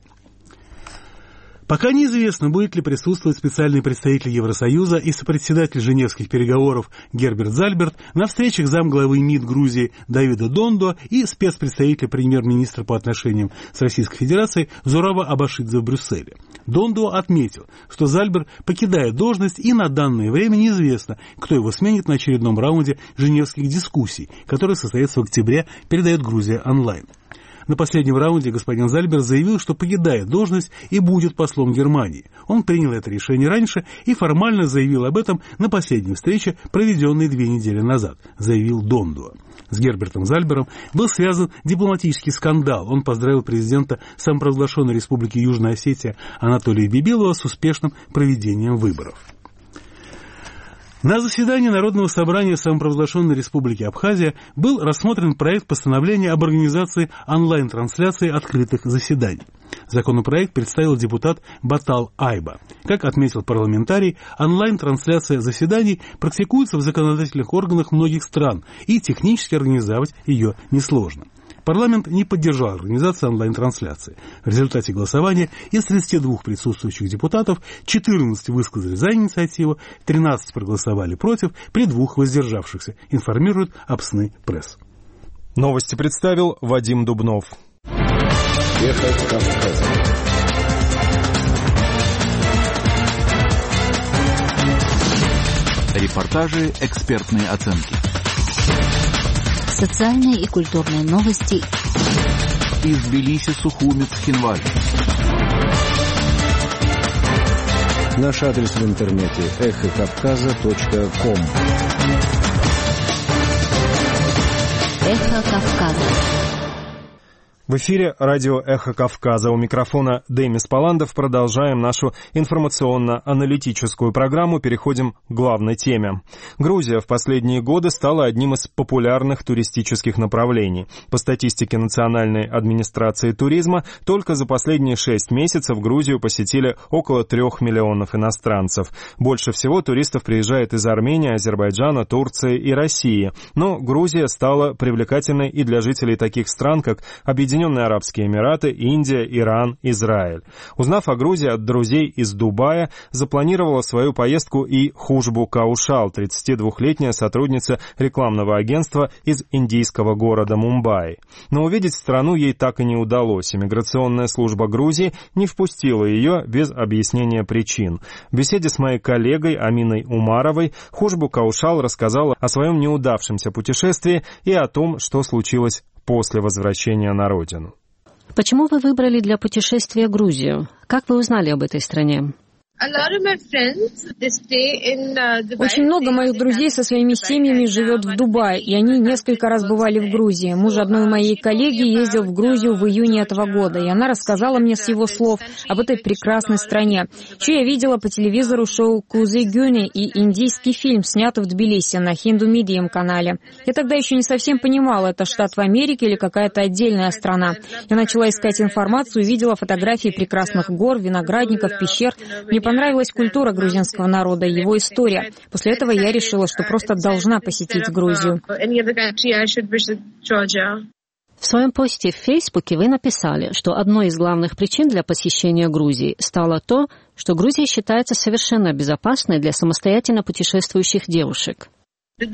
Пока неизвестно, будет ли присутствовать специальный представитель Евросоюза и сопредседатель Женевских переговоров Герберт Зальберт на встречах замглавы МИД Грузии Давида Дондо и спецпредставителя премьер-министра по отношениям с Российской Федерацией Зураба Абашидзе в Брюсселе. Дондо отметил, что Зальберт покидает должность, и на данное время неизвестно, кто его сменит на очередном раунде женевских дискуссий, который состоится в октябре, передает Грузия онлайн. На последнем раунде господин Зальберт заявил, что покидает должность и будет послом Германии. Он принял это решение раньше и формально заявил об этом на последней встрече, проведенной две недели назад, заявил Дондо. С Гербертом Зальбером был связан дипломатический скандал. Он поздравил президента самопровозглашенной Республики Южная Осетия Анатолия Бибилова с успешным проведением выборов. На заседании Народного собрания самопровозглашенной Республики Абхазия был рассмотрен проект постановления об организации онлайн-трансляции открытых заседаний. Законопроект представил депутат Батал Айба. Как отметил парламентарий, онлайн-трансляция заседаний практикуется в законодательных органах многих стран, и технически организовать ее несложно. Парламент не поддержал организацию онлайн-трансляции. В результате голосования из тридцати двух присутствующих депутатов четырнадцать высказали за инициативу, тринадцать проголосовали против, при двух воздержавшихся, информирует Апсны Пресс. Новости представил Вадим Дубнов. Эхо Кавказа. Репортажи, экспертные оценки. Социальные и культурные новости из Тбилиси, Сухуми, Цхинвале. Наш адрес в интернете эхо кавказа точка ком. Эхо Кавказа. В эфире радио «Эхо Кавказа». У микрофона Демис Паландов. Продолжаем нашу информационно-аналитическую программу. Переходим к главной теме. Грузия в последние годы стала одним из популярных туристических направлений. По статистике Национальной администрации туризма, только за последние шесть месяцев Грузию посетили около трех миллионов иностранцев. Больше всего туристов приезжает из Армении, Азербайджана, Турции и России. Но Грузия стала привлекательной и для жителей таких стран, как Объединенные Соединенные Арабские Эмираты, Индия, Иран, Израиль. Узнав о Грузии от друзей из Дубая, запланировала свою поездку и Хушбу Каушал, тридцатидвухлетняя сотрудница рекламного агентства из индийского города Мумбаи. Но увидеть страну ей так и не удалось. Иммиграционная служба Грузии не впустила ее без объяснения причин. В беседе с моей коллегой Аминой Умаровой Хушбу Каушал рассказала о своем неудавшемся путешествии и о том, что случилось после возвращения на родину. Почему вы выбрали для путешествия Грузию? Как вы узнали об этой стране? Очень много моих друзей со своими семьями живет в Дубае, и они несколько раз бывали в Грузии. Муж одной моей коллеги ездил в Грузию в июне этого года, и она рассказала мне с его слов об этой прекрасной стране. Еще я видела по телевизору шоу «Кузы Гюни» и индийский фильм, снятый в Тбилиси на Hindu Medium канале. Я тогда еще не совсем понимала, это штат в Америке или какая-то отдельная страна. Я начала искать информацию, увидела фотографии прекрасных гор, виноградников, пещер. Мне понравилась культура грузинского народа, его история. После этого я решила, что просто должна посетить Грузию. В своем посте в Фейсбуке вы написали, что одной из главных причин для посещения Грузии стало то, что Грузия считается совершенно безопасной для самостоятельно путешествующих девушек. Там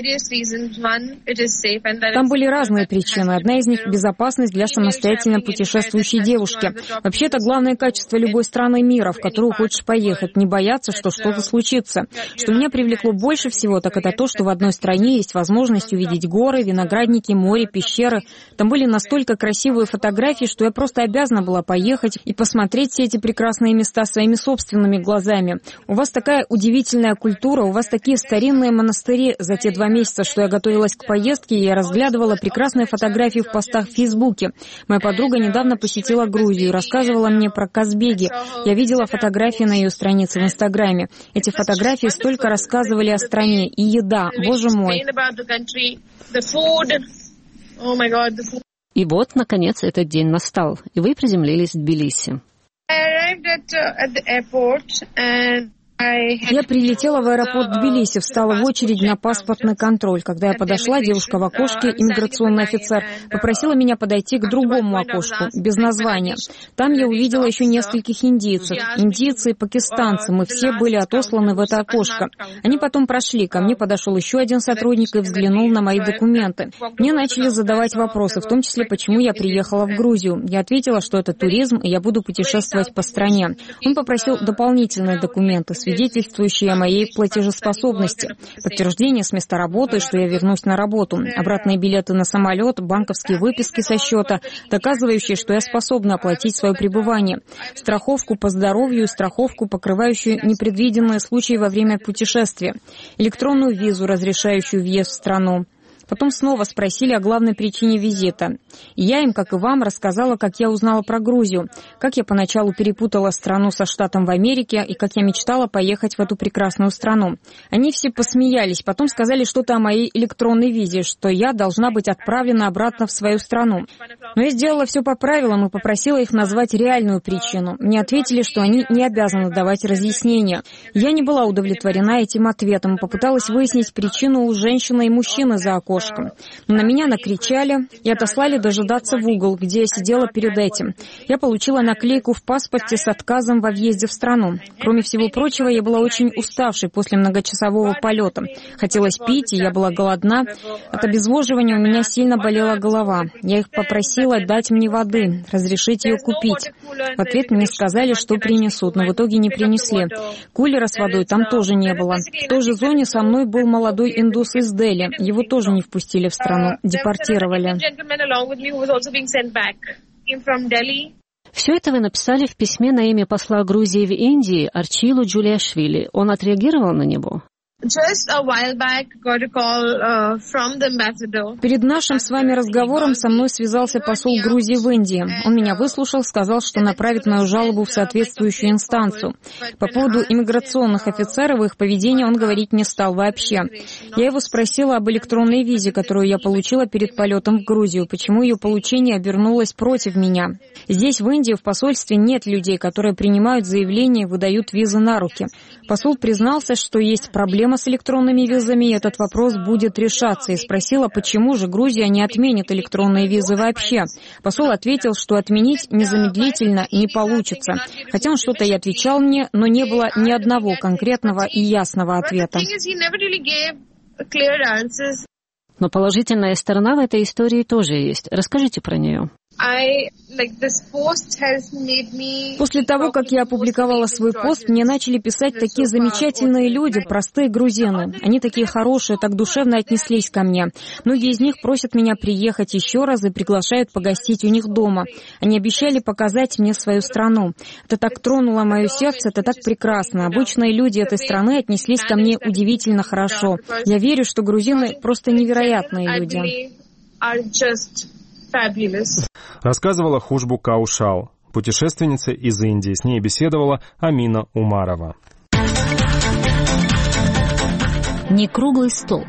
были разные причины. Одна из них — безопасность для самостоятельно путешествующей девушки. Вообще, это главное качество любой страны мира, в которую хочешь поехать, не бояться, что что-то случится. Что меня привлекло больше всего, так это то, что в одной стране есть возможность увидеть горы, виноградники, море, пещеры. Там были настолько красивые фотографии, что я просто обязана была поехать и посмотреть все эти прекрасные места своими собственными глазами. У вас такая удивительная культура, у вас такие старинные монастыри. За те два месяца, что я готовилась к поездке, я разглядывала прекрасные фотографии в постах в Фейсбуке. Моя подруга недавно посетила Грузию и рассказывала мне про Казбеги. Я видела фотографии на ее странице в Инстаграме. Эти фотографии столько рассказывали о стране. И еда, боже мой. И вот, наконец, этот день настал, и вы приземлились в Тбилиси. Я прилетела в аэропорт Тбилиси, встала в очередь на паспортный контроль. Когда я подошла, девушка в окошке, иммиграционный офицер, попросила меня подойти к другому окошку, без названия. Там я увидела еще нескольких индийцев. Индийцы и пакистанцы, мы все были отосланы в это окошко. Они потом прошли, ко мне подошел еще один сотрудник и взглянул на мои документы. Мне начали задавать вопросы, в том числе, почему я приехала в Грузию. Я ответила, что это туризм, и я буду путешествовать по стране. Он попросил дополнительные документы, свидетельствующие о моей платежеспособности, подтверждение с места работы, что я вернусь на работу, обратные билеты на самолет, банковские выписки со счета, доказывающие, что я способна оплатить свое пребывание, страховку по здоровью и страховку, покрывающую непредвиденные случаи во время путешествия, электронную визу, разрешающую въезд в страну. Потом снова спросили о главной причине визита. И я им, как и вам, рассказала, как я узнала про Грузию, как я поначалу перепутала страну со штатом в Америке и как я мечтала поехать в эту прекрасную страну. Они все посмеялись, потом сказали что-то о моей электронной визе, что я должна быть отправлена обратно в свою страну. Но я сделала все по правилам и попросила их назвать реальную причину. Мне ответили, что они не обязаны давать разъяснения. Я не была удовлетворена этим ответом и попыталась выяснить причину у женщины и мужчины за окошком. Но на меня накричали и отослали дожидаться в угол, где я сидела перед этим. Я получила наклейку в паспорте с отказом во въезде в страну. Кроме всего прочего, я была очень уставшей после многочасового полета. Хотелось пить, и я была голодна. От обезвоживания у меня сильно болела голова. Я их попросила дать мне воды, разрешить ее купить. В ответ мне сказали, что принесут, но в итоге не принесли. Кулера с водой там тоже не было. В той же зоне со мной был молодой индус из Дели. Его тоже не впустили в страну, депортировали. Все это вы написали в письме на имя посла Грузии в Индии Арчилу Джулиашвили. Он отреагировал на него? Перед нашим с вами разговором со мной связался посол Грузии в Индии. Он меня выслушал, сказал, что направит мою жалобу в соответствующую инстанцию. По поводу иммиграционных офицеров и их поведения он говорить не стал вообще. Я его спросила об электронной визе, которую я получила перед полетом в Грузию, почему ее получение обернулось против меня. Здесь, в Индии, в посольстве нет людей, которые принимают заявления и выдают визы на руки. Посол признался, что есть проблемы проблема с электронными визами, и этот вопрос будет решаться. И спросила, почему же Грузия не отменит электронные визы вообще. Посол ответил, что отменить незамедлительно не получится. Хотя он что-то и отвечал мне, но не было ни одного конкретного и ясного ответа. Но положительная сторона в этой истории тоже есть. Расскажите про нее. После того, как я опубликовала свой пост, мне начали писать такие замечательные люди, простые грузины. Они такие хорошие, так душевно отнеслись ко мне. Многие из них просят меня приехать еще раз и приглашают погостить у них дома. Они обещали показать мне свою страну. Это так тронуло мое сердце, это так прекрасно. Обычные люди этой страны отнеслись ко мне удивительно хорошо. Я верю, что грузины просто невероятные люди. Рассказывала Хушбу Каушал, путешественница из Индии. С ней беседовала Амина Умарова. Некруглый стол.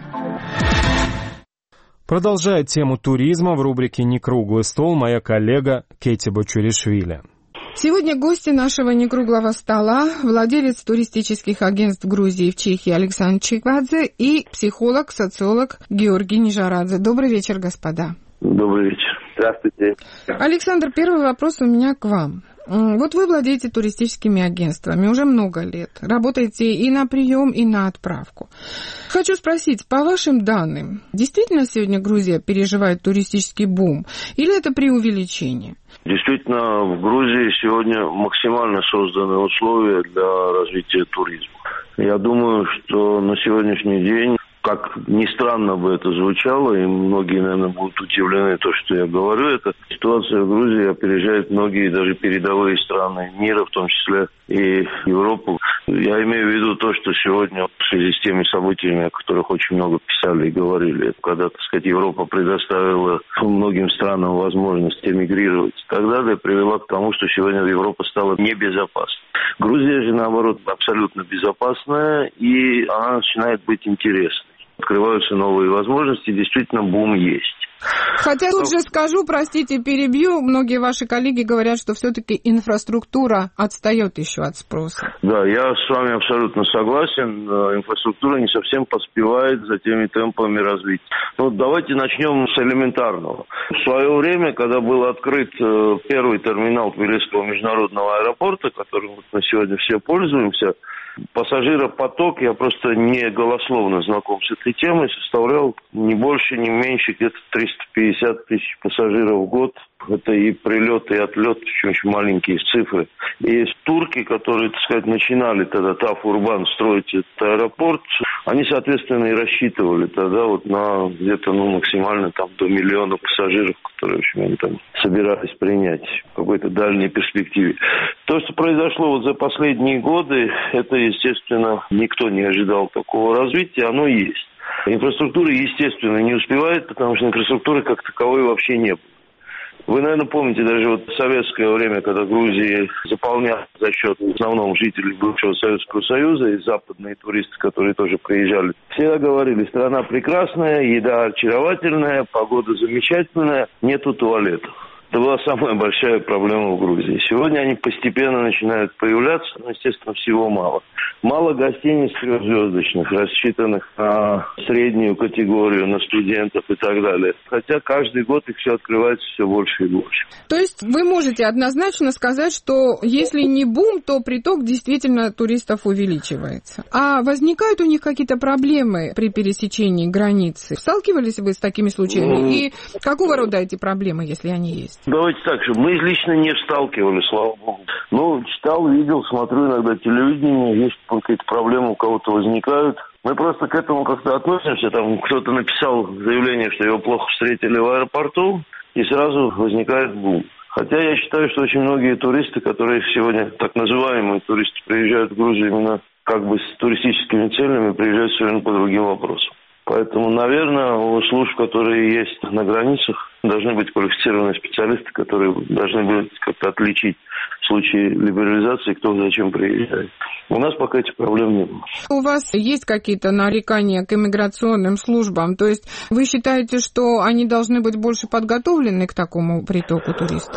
Продолжает тему туризма в рубрике «Некруглый стол» моя коллега Кетти Бочуришвили. Сегодня гости нашего некруглого стола – владелец туристических агентств Грузии в Чехии Александр Чиквадзе и психолог, социолог Георгий Нижарадзе. Добрый вечер, господа. Добрый вечер. Здравствуйте. Александр, первый вопрос у меня к вам. Вот вы владеете туристическими агентствами уже много лет. Работаете и на прием, и на отправку. Хочу спросить, по вашим данным, действительно сегодня Грузия переживает туристический бум? Или это преувеличение? Действительно, в Грузии сегодня максимально созданы условия для развития туризма. Я думаю, что на сегодняшний день, как ни странно бы это звучало, и многие, наверное, будут удивлены то, что я говорю, эта ситуация в Грузии опережает многие даже передовые страны мира, в том числе и Европу. Я имею в виду то, что сегодня в связи с теми событиями, о которых очень много писали и говорили, когда, так сказать, Европа предоставила многим странам возможность эмигрировать и так далее, привела к тому, что сегодня Европа стала небезопасной. Грузия же, наоборот, абсолютно безопасная, и она начинает быть интересной. Открываются новые возможности, действительно бум есть. Хотя тут же скажу, простите, перебью, многие ваши коллеги говорят, что все-таки инфраструктура отстает еще от спроса. Да, я с вами абсолютно согласен. Инфраструктура не совсем поспевает за теми темпами развития. Ну, давайте начнем с элементарного. В свое время, когда был открыт первый терминал Тбилисского международного аэропорта, которым мы сегодня все пользуемся, пассажиропоток, я просто не голословно знаком с этой темой, составлял не больше, не меньше, где-то триста пятьдесят тысяч пассажиров в год. Это и прилет, и отлет, очень маленькие цифры. И турки, которые, так сказать, начинали тогда ТАФ Урбан строить этот аэропорт, они, соответственно, и рассчитывали тогда вот на где-то, ну, максимально там до миллиона пассажиров, которые, в общем, они там собирались принять в какой-то дальней перспективе. То, что произошло вот за последние годы, это, естественно, никто не ожидал такого развития, оно есть. Инфраструктура, естественно, не успевает, потому что инфраструктуры как таковой вообще не было. Вы, наверное, помните даже вот в советское время, когда Грузия заполняла за счет в основном жителей бывшего Советского Союза и западные туристы, которые тоже приезжали, всегда говорили, страна прекрасная, еда очаровательная, погода замечательная, нету туалетов. Это была самая большая проблема в Грузии. Сегодня они постепенно начинают появляться, но, естественно, всего мало. Мало гостиниц трехзвездочных, рассчитанных на среднюю категорию, на студентов и так далее. Хотя каждый год их все открывается все больше и больше. То есть вы можете однозначно сказать, что если не бум, то приток действительно туристов увеличивается. А возникают у них какие-то проблемы при пересечении границы? Сталкивались вы с такими случаями? Mm. И какого рода эти проблемы, если они есть? Давайте так, чтобы мы лично не сталкивались, слава богу. Ну, читал, видел, смотрю иногда телевидение, есть какие-то проблемы у кого-то возникают. Мы просто к этому как-то относимся. Там кто-то написал заявление, что его плохо встретили в аэропорту, и сразу возникает бум. Хотя я считаю, что очень многие туристы, которые сегодня, так называемые туристы, приезжают в Грузию именно как бы с туристическими целями, приезжают совершенно по другим вопросам. Поэтому, наверное, у служб, которые есть на границах, должны быть квалифицированные специалисты, которые должны будут как-то отличить в случае либерализации, кто зачем приезжает. У нас пока этих проблем нет. У вас есть какие-то нарекания к иммиграционным службам? То есть вы считаете, что они должны быть больше подготовлены к такому притоку туристов?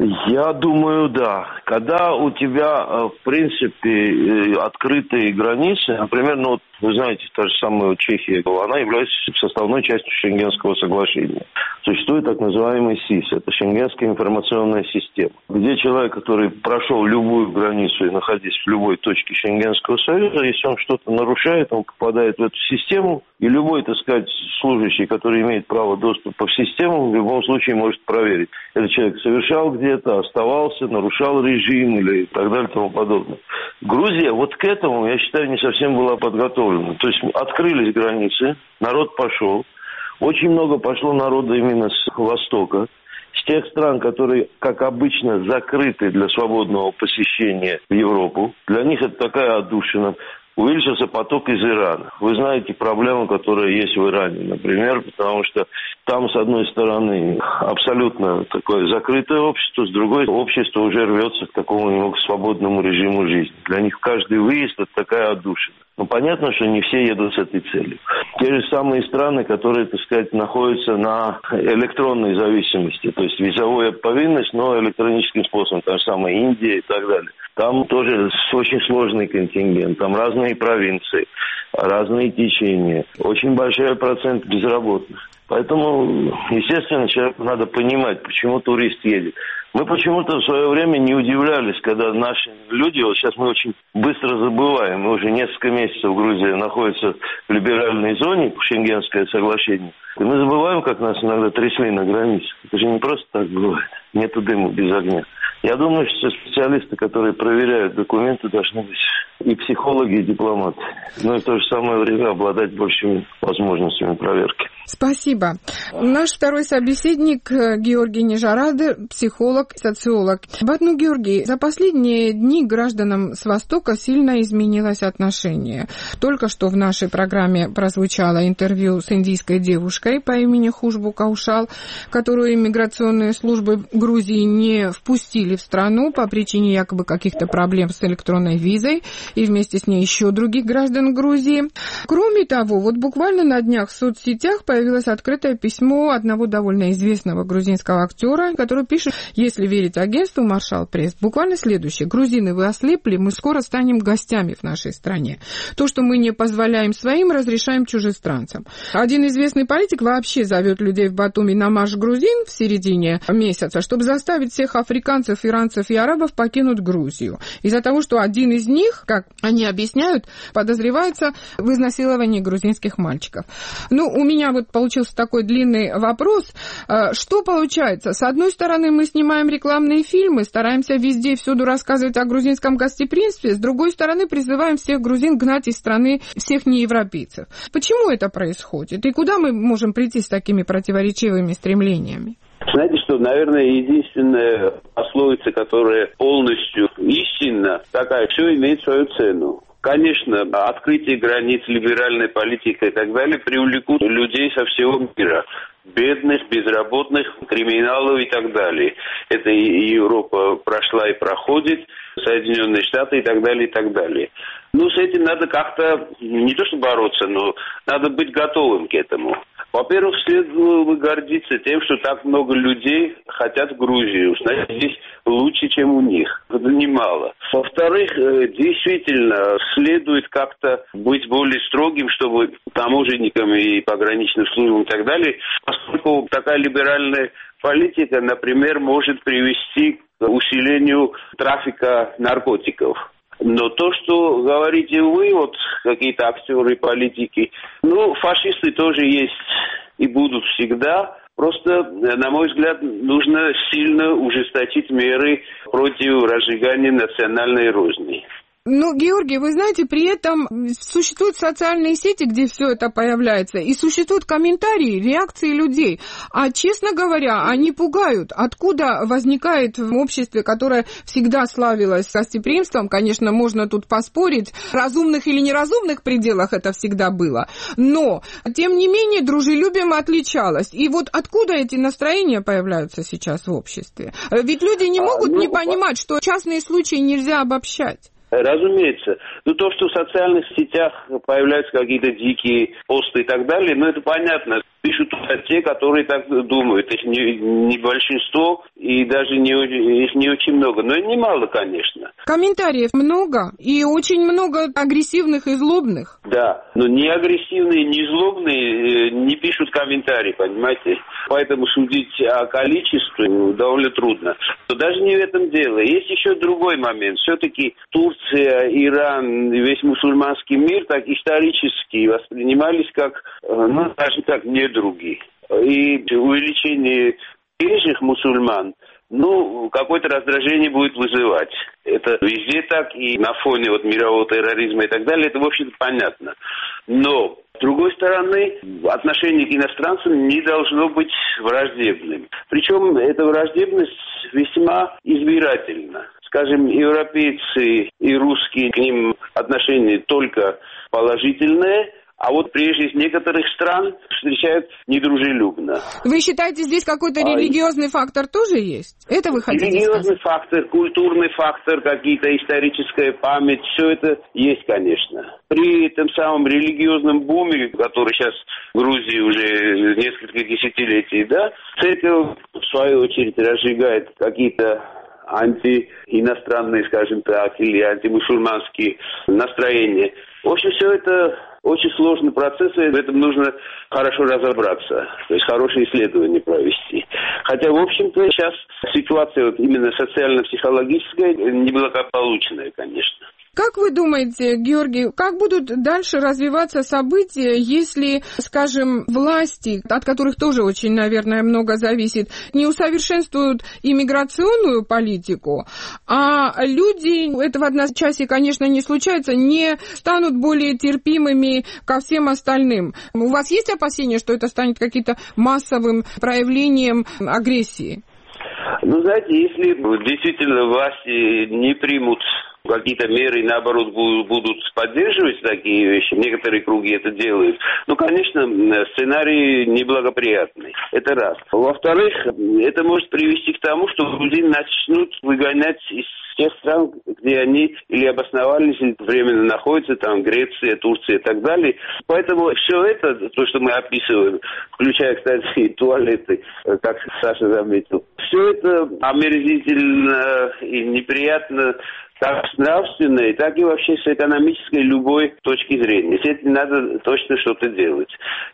Я думаю, да. Когда у тебя, в принципе, открытые границы, например, ну, вы знаете, та же самая Чехия, она является составной частью Шенгенского соглашения. Существует так называемый СИС, это Шенгенская информационная система, где человек, который прошел любую границу и находясь в любой точке Шенгенского союза, если он что-то нарушает, он попадает в эту систему, и любой, так сказать, служащий, который имеет право доступа в систему, в любом случае может проверить, этот человек совершал где-то, оставался, нарушал режим или так далее и тому подобное. Грузия вот к этому, я считаю, не совсем была подготовлена. То есть открылись границы, народ пошел. Очень много пошло народа именно с Востока, с тех стран, которые, как обычно, закрыты для свободного посещения в Европу. Для них это такая отдушина. Увеличился поток из Ирана. Вы знаете проблему, которая есть в Иране, например, потому что там, с одной стороны, абсолютно такое закрытое общество, с другой, общество уже рвется к такому немного свободному режиму жизни. Для них каждый выезд – это такая отдушина. Но понятно, что не все едут с этой целью. Те же самые страны, которые, так сказать, находятся на электронной зависимости, то есть визовая повинность, но электроническим способом, та же самая Индия и так далее. Там тоже очень сложный контингент, там разные провинции, разные течения, очень большой процент безработных. Поэтому, естественно, человеку надо понимать, почему турист едет. Мы почему-то в свое время не удивлялись, когда наши люди, вот сейчас мы очень быстро забываем, мы уже несколько месяцев в Грузии находится в либеральной зоне, Шенгенское соглашение, и мы забываем, как нас иногда трясли на границе. Это же не просто так бывает, нету дыма без огня. Я думаю, что специалисты, которые проверяют документы, должны быть и психологи, и дипломаты. Но и в то же самое время обладать большими возможностями проверки. Спасибо. Наш второй собеседник Георгий Нижарадзе, психолог, социолог. Батну Георгий, за последние дни гражданам с Востока сильно изменилось отношение. Только что в нашей программе прозвучало интервью с индийской девушкой по имени Хушбу Каушал, которую иммиграционные службы Грузии не впустили в страну по причине якобы каких-то проблем с электронной визой, и вместе с ней еще других граждан Грузии. Кроме того, вот буквально на днях в соцсетях появилось открытое письмо одного довольно известного грузинского актера, который пишет, если верить агентству Маршал Пресс, буквально следующее. Грузины, вы ослепли, мы скоро станем гостями в нашей стране. То, что мы не позволяем своим, разрешаем чужестранцам. Один известный политик вообще зовет людей в Батуми на марш грузин в середине месяца, чтобы заставить всех африканцев, иранцев и арабов покинуть Грузию. Из-за того, что один из них, как они объясняют, подозревается в изнасиловании грузинских мальчиков. Ну, у меня вот получился такой длинный вопрос. Что получается? С одной стороны, мы снимаем рекламные фильмы, стараемся везде и всюду рассказывать о грузинском гостеприимстве, с другой стороны, призываем всех грузин гнать из страны всех неевропейцев. Почему это происходит? И куда мы можем прийти с такими противоречивыми стремлениями? Знаете что, наверное, единственная пословица, которая полностью истинна, такая, все имеет свою цену. Конечно, открытие границ, либеральная политика и так далее привлекут людей со всего мира. Бедных, безработных, криминалов и так далее. Это и Европа прошла и проходит, Соединенные Штаты и так далее, и так далее. Ну, с этим надо как-то, не то что бороться, но надо быть готовым к этому. Во-первых, следовало бы гордиться тем, что так много людей хотят в Грузию. Значит, здесь лучше, чем у них. Это немало. Во-вторых, действительно, следует как-то быть более строгим, чтобы таможенникам и пограничным службам и так далее, поскольку такая либеральная политика, например, может привести к усилению трафика наркотиков. Но то, что говорите вы, вот какие-то актеры политики, ну, фашисты тоже есть и будут всегда. Просто, на мой взгляд, нужно сильно ужесточить меры против разжигания национальной розни. Ну, Георгий, вы знаете, при этом существуют социальные сети, где все это появляется, и существуют комментарии, реакции людей. А, честно говоря, они пугают. Откуда возникает в обществе, которое всегда славилось гостеприимством, конечно, можно тут поспорить, в разумных или неразумных пределах это всегда было, но, тем не менее, дружелюбием отличалось. И вот откуда эти настроения появляются сейчас в обществе? Ведь люди не могут не понимать, что частные случаи нельзя обобщать. Разумеется. Ну, то, что в социальных сетях появляются какие-то дикие посты и так далее, ну, это понятно. пишут те, которые так думают. Их не, не большинство, и даже не, их не очень много. Но немало, конечно. Комментариев много, и очень много агрессивных и злобных. Да, но не агрессивные, не злобные не пишут комментарии, понимаете? Поэтому судить о количестве довольно трудно. Но даже не в этом дело. Есть еще другой момент. Все-таки Турция, Иран, весь мусульманский мир так исторически воспринимались как, ну, даже так, недруги. И увеличение приезжих мусульман, ну, какое-то раздражение будет вызывать. Это везде так, и на фоне вот мирового терроризма и так далее, это, в общем-то, понятно. Но, с другой стороны, отношение к иностранцам не должно быть враждебным. Причем эта враждебность весьма избирательна. Скажем, европейцы и русские, к ним отношение только положительное, а вот приезжие из некоторых стран встречают недружелюбно. Вы считаете, здесь какой-то а религиозный фактор тоже есть? Это вы хотите Религиозный сказать? фактор, культурный фактор, какие-то историческая память, все это есть, конечно. При этом самом религиозном буме, который сейчас в Грузии уже несколько десятилетий, да, церковь, в свою очередь, разжигает какие-то антииностранные, скажем так, или антимусульманские настроения. В общем, все это очень сложный процесс, и в этом нужно хорошо разобраться, то есть хорошее исследование провести. Хотя, в общем-то, сейчас ситуация вот именно социально-психологическая неблагополучная, конечно. Как вы думаете, Георгий, как будут дальше развиваться события, если, скажем, власти, от которых тоже очень, наверное, много зависит, не усовершенствуют иммиграционную политику, а люди, это в одночасье, конечно, не случается, не станут более терпимыми ко всем остальным? У вас есть опасения, что это станет каким-то массовым проявлением агрессии? Ну, знаете, если действительно власти не примут какие-то меры, наоборот, будут поддерживать такие вещи, некоторые круги это делают, ну, конечно, сценарий неблагоприятный. Это раз. Во-вторых, это может привести к тому, что грузин начнут выгонять из тех стран, где они или обосновались, или временно находятся, там, Греция, Турция и так далее. Поэтому все это, то, что мы описываем, включая, кстати, и туалеты, как Саша заметил, все это омерзительно и неприятно как с нравственной, так и вообще с экономической любой точки зрения. С этим надо точно что-то делать.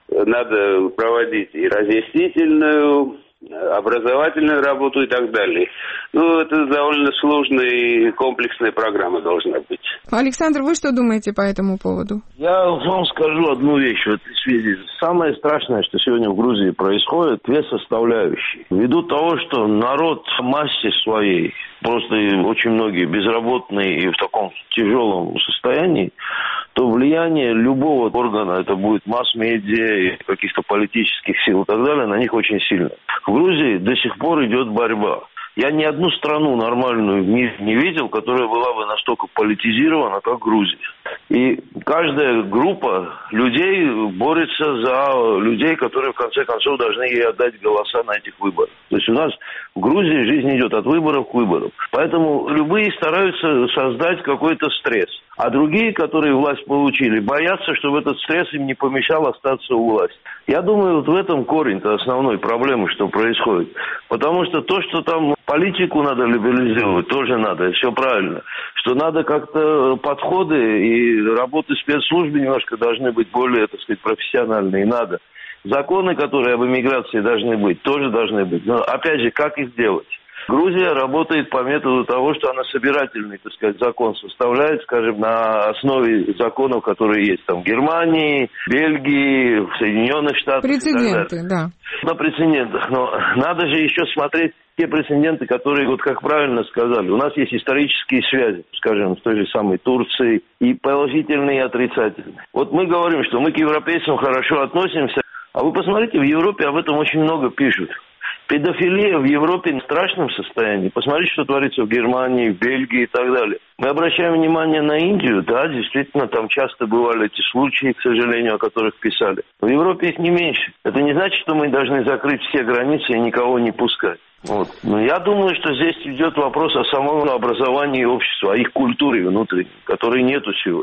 Надо проводить и разъяснительную, образовательную работу и так далее. Ну, это довольно сложная и комплексная программа должна быть. Александр, вы что думаете по этому поводу? Я вам скажу одну вещь в этой связи. Самое страшное, что сегодня в Грузии происходит, две составляющие. Ввиду того, что народ в массе своей, просто очень многие безработные и в таком тяжелом состоянии, то влияние любого органа, это будет масс-медиа, каких-то политических сил и так далее, на них очень сильно. В Грузии до сих пор идет борьба. Я ни одну страну нормальную в мире не видел, которая была бы настолько политизирована, как Грузия. И каждая группа людей борется за людей, которые в конце концов должны ей отдать голоса на этих выборах. То есть у нас в Грузии жизнь идет от выборов к выборам. Поэтому любые стараются создать какой-то стресс. А другие, которые власть получили, боятся, чтобы этот стресс им не помешал остаться у власти. Я думаю, вот в этом корень-то основной проблемы, что происходит. Потому что то, что там политику надо либерализировать, тоже надо, все правильно. Что надо как-то подходы и работы спецслужб немножко должны быть более, так сказать, профессиональные, надо. Законы, которые об иммиграции должны быть, тоже должны быть. Но, опять же, как их делать? Грузия работает по методу того, что она собирательный, так сказать, закон составляет, скажем, на основе законов, которые есть там в Германии, Бельгии, в Соединенных Штатах. Прецеденты, да. На прецедентах. Но надо же еще смотреть те прецеденты, которые, вот как правильно сказали, у нас есть исторические связи, скажем, с той же самой Турцией, и положительные, и отрицательные. Вот мы говорим, что мы к европейцам хорошо относимся, а вы посмотрите, в Европе об этом очень много пишут. Педофилия в Европе в страшном состоянии. Посмотрите, что творится в Германии, в Бельгии и так далее. Мы обращаем внимание на Индию. Да, действительно, там часто бывали эти случаи, к сожалению, о которых писали. В Европе их не меньше. Это не значит, что мы должны закрыть все границы и никого не пускать. Вот. Но я думаю, что здесь идет вопрос о самом образовании общества, о их культуре внутренней, которой нету сегодня.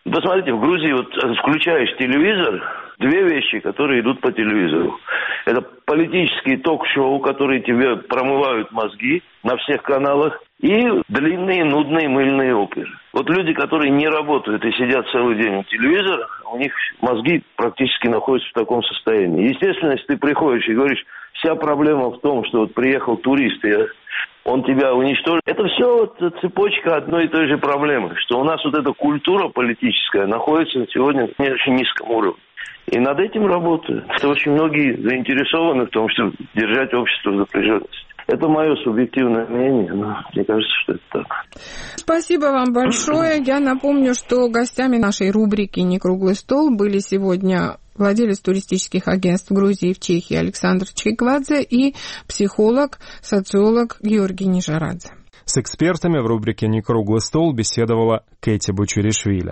Посмотрите, в Грузии вот включаешь телевизор, две вещи, которые идут по телевизору. Это политические ток-шоу, которые тебе промывают мозги на всех каналах, и длинные, нудные, мыльные оперы. Вот люди, которые не работают и сидят целый день у телевизора, у них мозги практически находятся в таком состоянии. Естественно, если ты приходишь и говоришь, вся проблема в том, что вот приехал турист, и он тебя уничтожит. Это все вот цепочка одной и той же проблемы, что у нас вот эта культура политическая находится сегодня на очень низком уровне. И над этим работают. Это очень многие заинтересованы в том, чтобы держать общество в напряженности. Это мое субъективное мнение, но мне кажется, что это так. Спасибо вам большое. Я напомню, что гостями нашей рубрики «Не круглый стол» были сегодня владелец туристических агентств в Грузии и в Чехии Александр Чхиквадзе и психолог, социолог Георгий Нижарадзе. С экспертами в рубрике «Не круглый стол» беседовала Кэти Бучуришвили.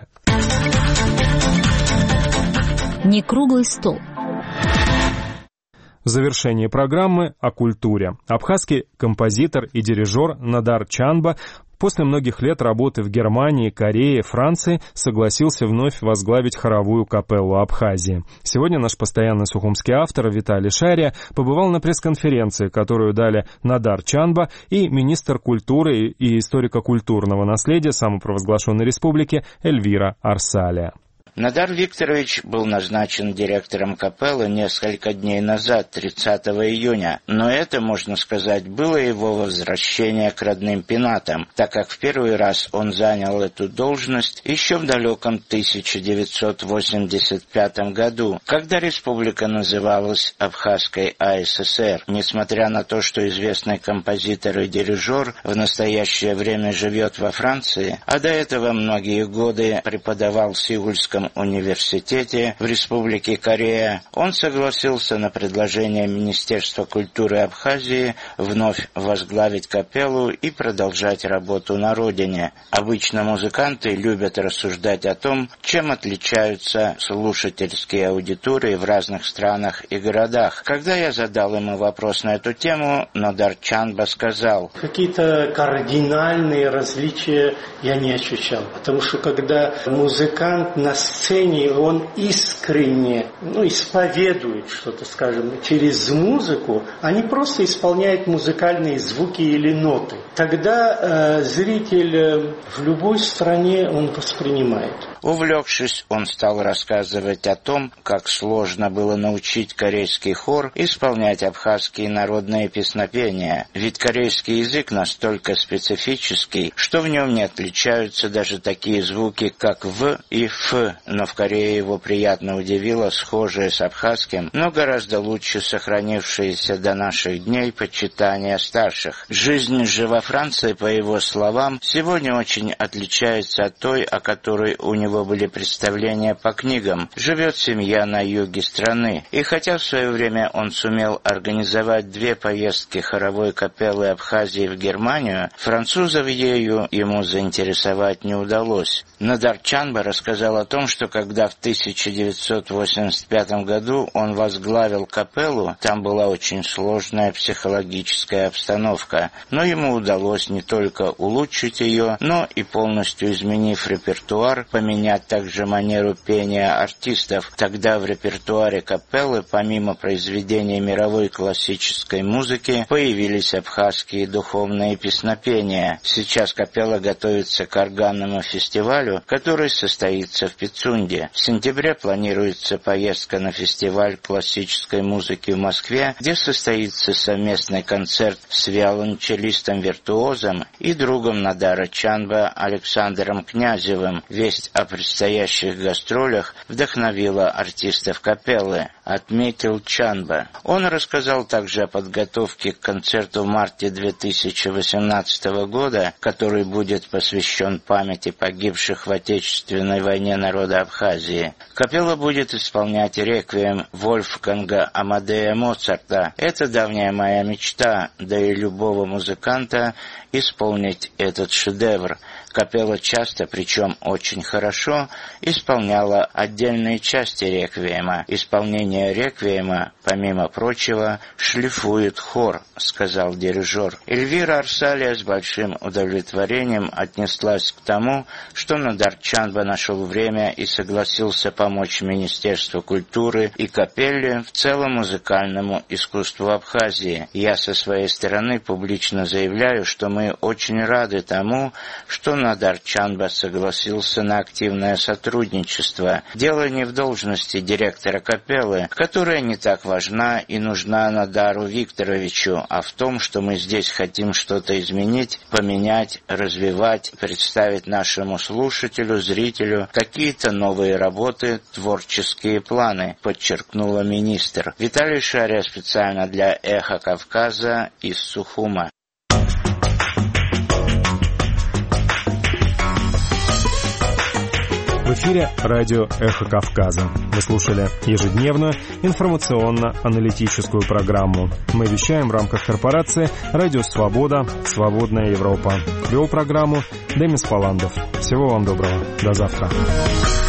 «Не круглый стол». В завершении программы о культуре. Абхазский композитор и дирижер Надар Чанба после многих лет работы в Германии, Корее, Франции согласился вновь возглавить хоровую капеллу Абхазии. Сегодня наш постоянный сухумский автор Виталий Шария побывал на пресс-конференции, которую дали Надар Чанба и министр культуры и историко-культурного наследия самопровозглашенной республики Эльвира Арсалия. Надар Викторович был назначен директором капеллы несколько дней назад, тридцатого июня, но это, можно сказать, было его возвращение к родным пенатам, так как в первый раз он занял эту должность еще в далеком тысяча девятьсот восемьдесят пятом году, когда республика называлась Абхазской АССР. Несмотря на то, что известный композитор и дирижер в настоящее время живет во Франции, а до этого многие годы преподавал в Сеульском университете в Республике Корея, он согласился на предложение Министерства культуры Абхазии вновь возглавить капеллу и продолжать работу на родине. Обычно музыканты любят рассуждать о том, чем отличаются слушательские аудитории в разных странах и городах. Когда я задал ему вопрос на эту тему, Надар Чанба сказал: какие-то кардинальные различия я не ощущал, потому что когда музыкант на сцене, он искренне, ну, исповедует что-то, скажем, через музыку, а не просто исполняет музыкальные звуки или ноты. Тогда э, зритель э, в любой стране он воспринимает. Увлекшись, он стал рассказывать о том, как сложно было научить корейский хор исполнять абхазские народные песнопения, ведь корейский язык настолько специфический, что в нем не отличаются даже такие звуки, как «в» и «ф», но в Корее его приятно удивило схожее с абхазским, но гораздо лучше сохранившееся до наших дней почитание старших. Жизнь же во Франции, по его словам, сегодня очень отличается от той, о которой у него были представления по книгам. Живет семья на юге страны, и хотя в свое время он сумел организовать две поездки хоровой капеллы Абхазии в Германию, французов ею ему заинтересовать не удалось. Надар Чанба рассказал о том, что когда в тысяча девятьсот восемьдесят пятом году он возглавил капеллу, там была очень сложная психологическая обстановка, но ему удалось не только улучшить ее, но и полностью изменив репертуар, поменять также манеру пения артистов. Тогда в репертуаре капеллы, помимо произведений мировой классической музыки, появились абхазские духовные песнопения. Сейчас капелла готовится к органному фестивалю, который состоится в Пицунде. В сентябре планируется поездка на фестиваль классической музыки в Москве, где состоится совместный концерт с виолончелистом-виртуозом и другом Надара Чанба Александром Князевым. Весть о предстоящих гастролях вдохновила артистов капеллы, отметил Чанба. Он рассказал также о подготовке к концерту в марте две тысячи восемнадцатого года, который будет посвящен памяти погибших в Отечественной войне народа Абхазии. Капелла будет исполнять реквием Вольфганга Амадея Моцарта. Это давняя моя мечта, да и любого музыканта, исполнить этот шедевр. Капелла часто, причем очень хорошо, исполняла отдельные части реквиема. Исполнение реквиема, помимо прочего, шлифует хор, сказал дирижер. Эльвира Арсалия с большим удовлетворением отнеслась к тому, что Нодар Чанба нашел время и согласился помочь Министерству культуры и капелле в целом музыкальному искусству Абхазии. Я со своей стороны публично заявляю, что мы очень рады тому, что Нодар Чанба согласился на активное сотрудничество. Дело не в должности директора капеллы, которая не так важна и нужна Нодару Викторовичу, а в том, что мы здесь хотим что-то изменить, поменять, развивать, представить нашему слушателю, зрителю какие-то новые работы, творческие планы, подчеркнула министр. Виталий Шария специально для «Эхо Кавказа» из Сухума. В эфире радио «Эхо Кавказа». Вы слушали ежедневную информационно-аналитическую программу. Мы вещаем в рамках корпорации «Радио Свобода. Свободная Европа». Вел программу Демис Паландов. Всего вам доброго. До завтра.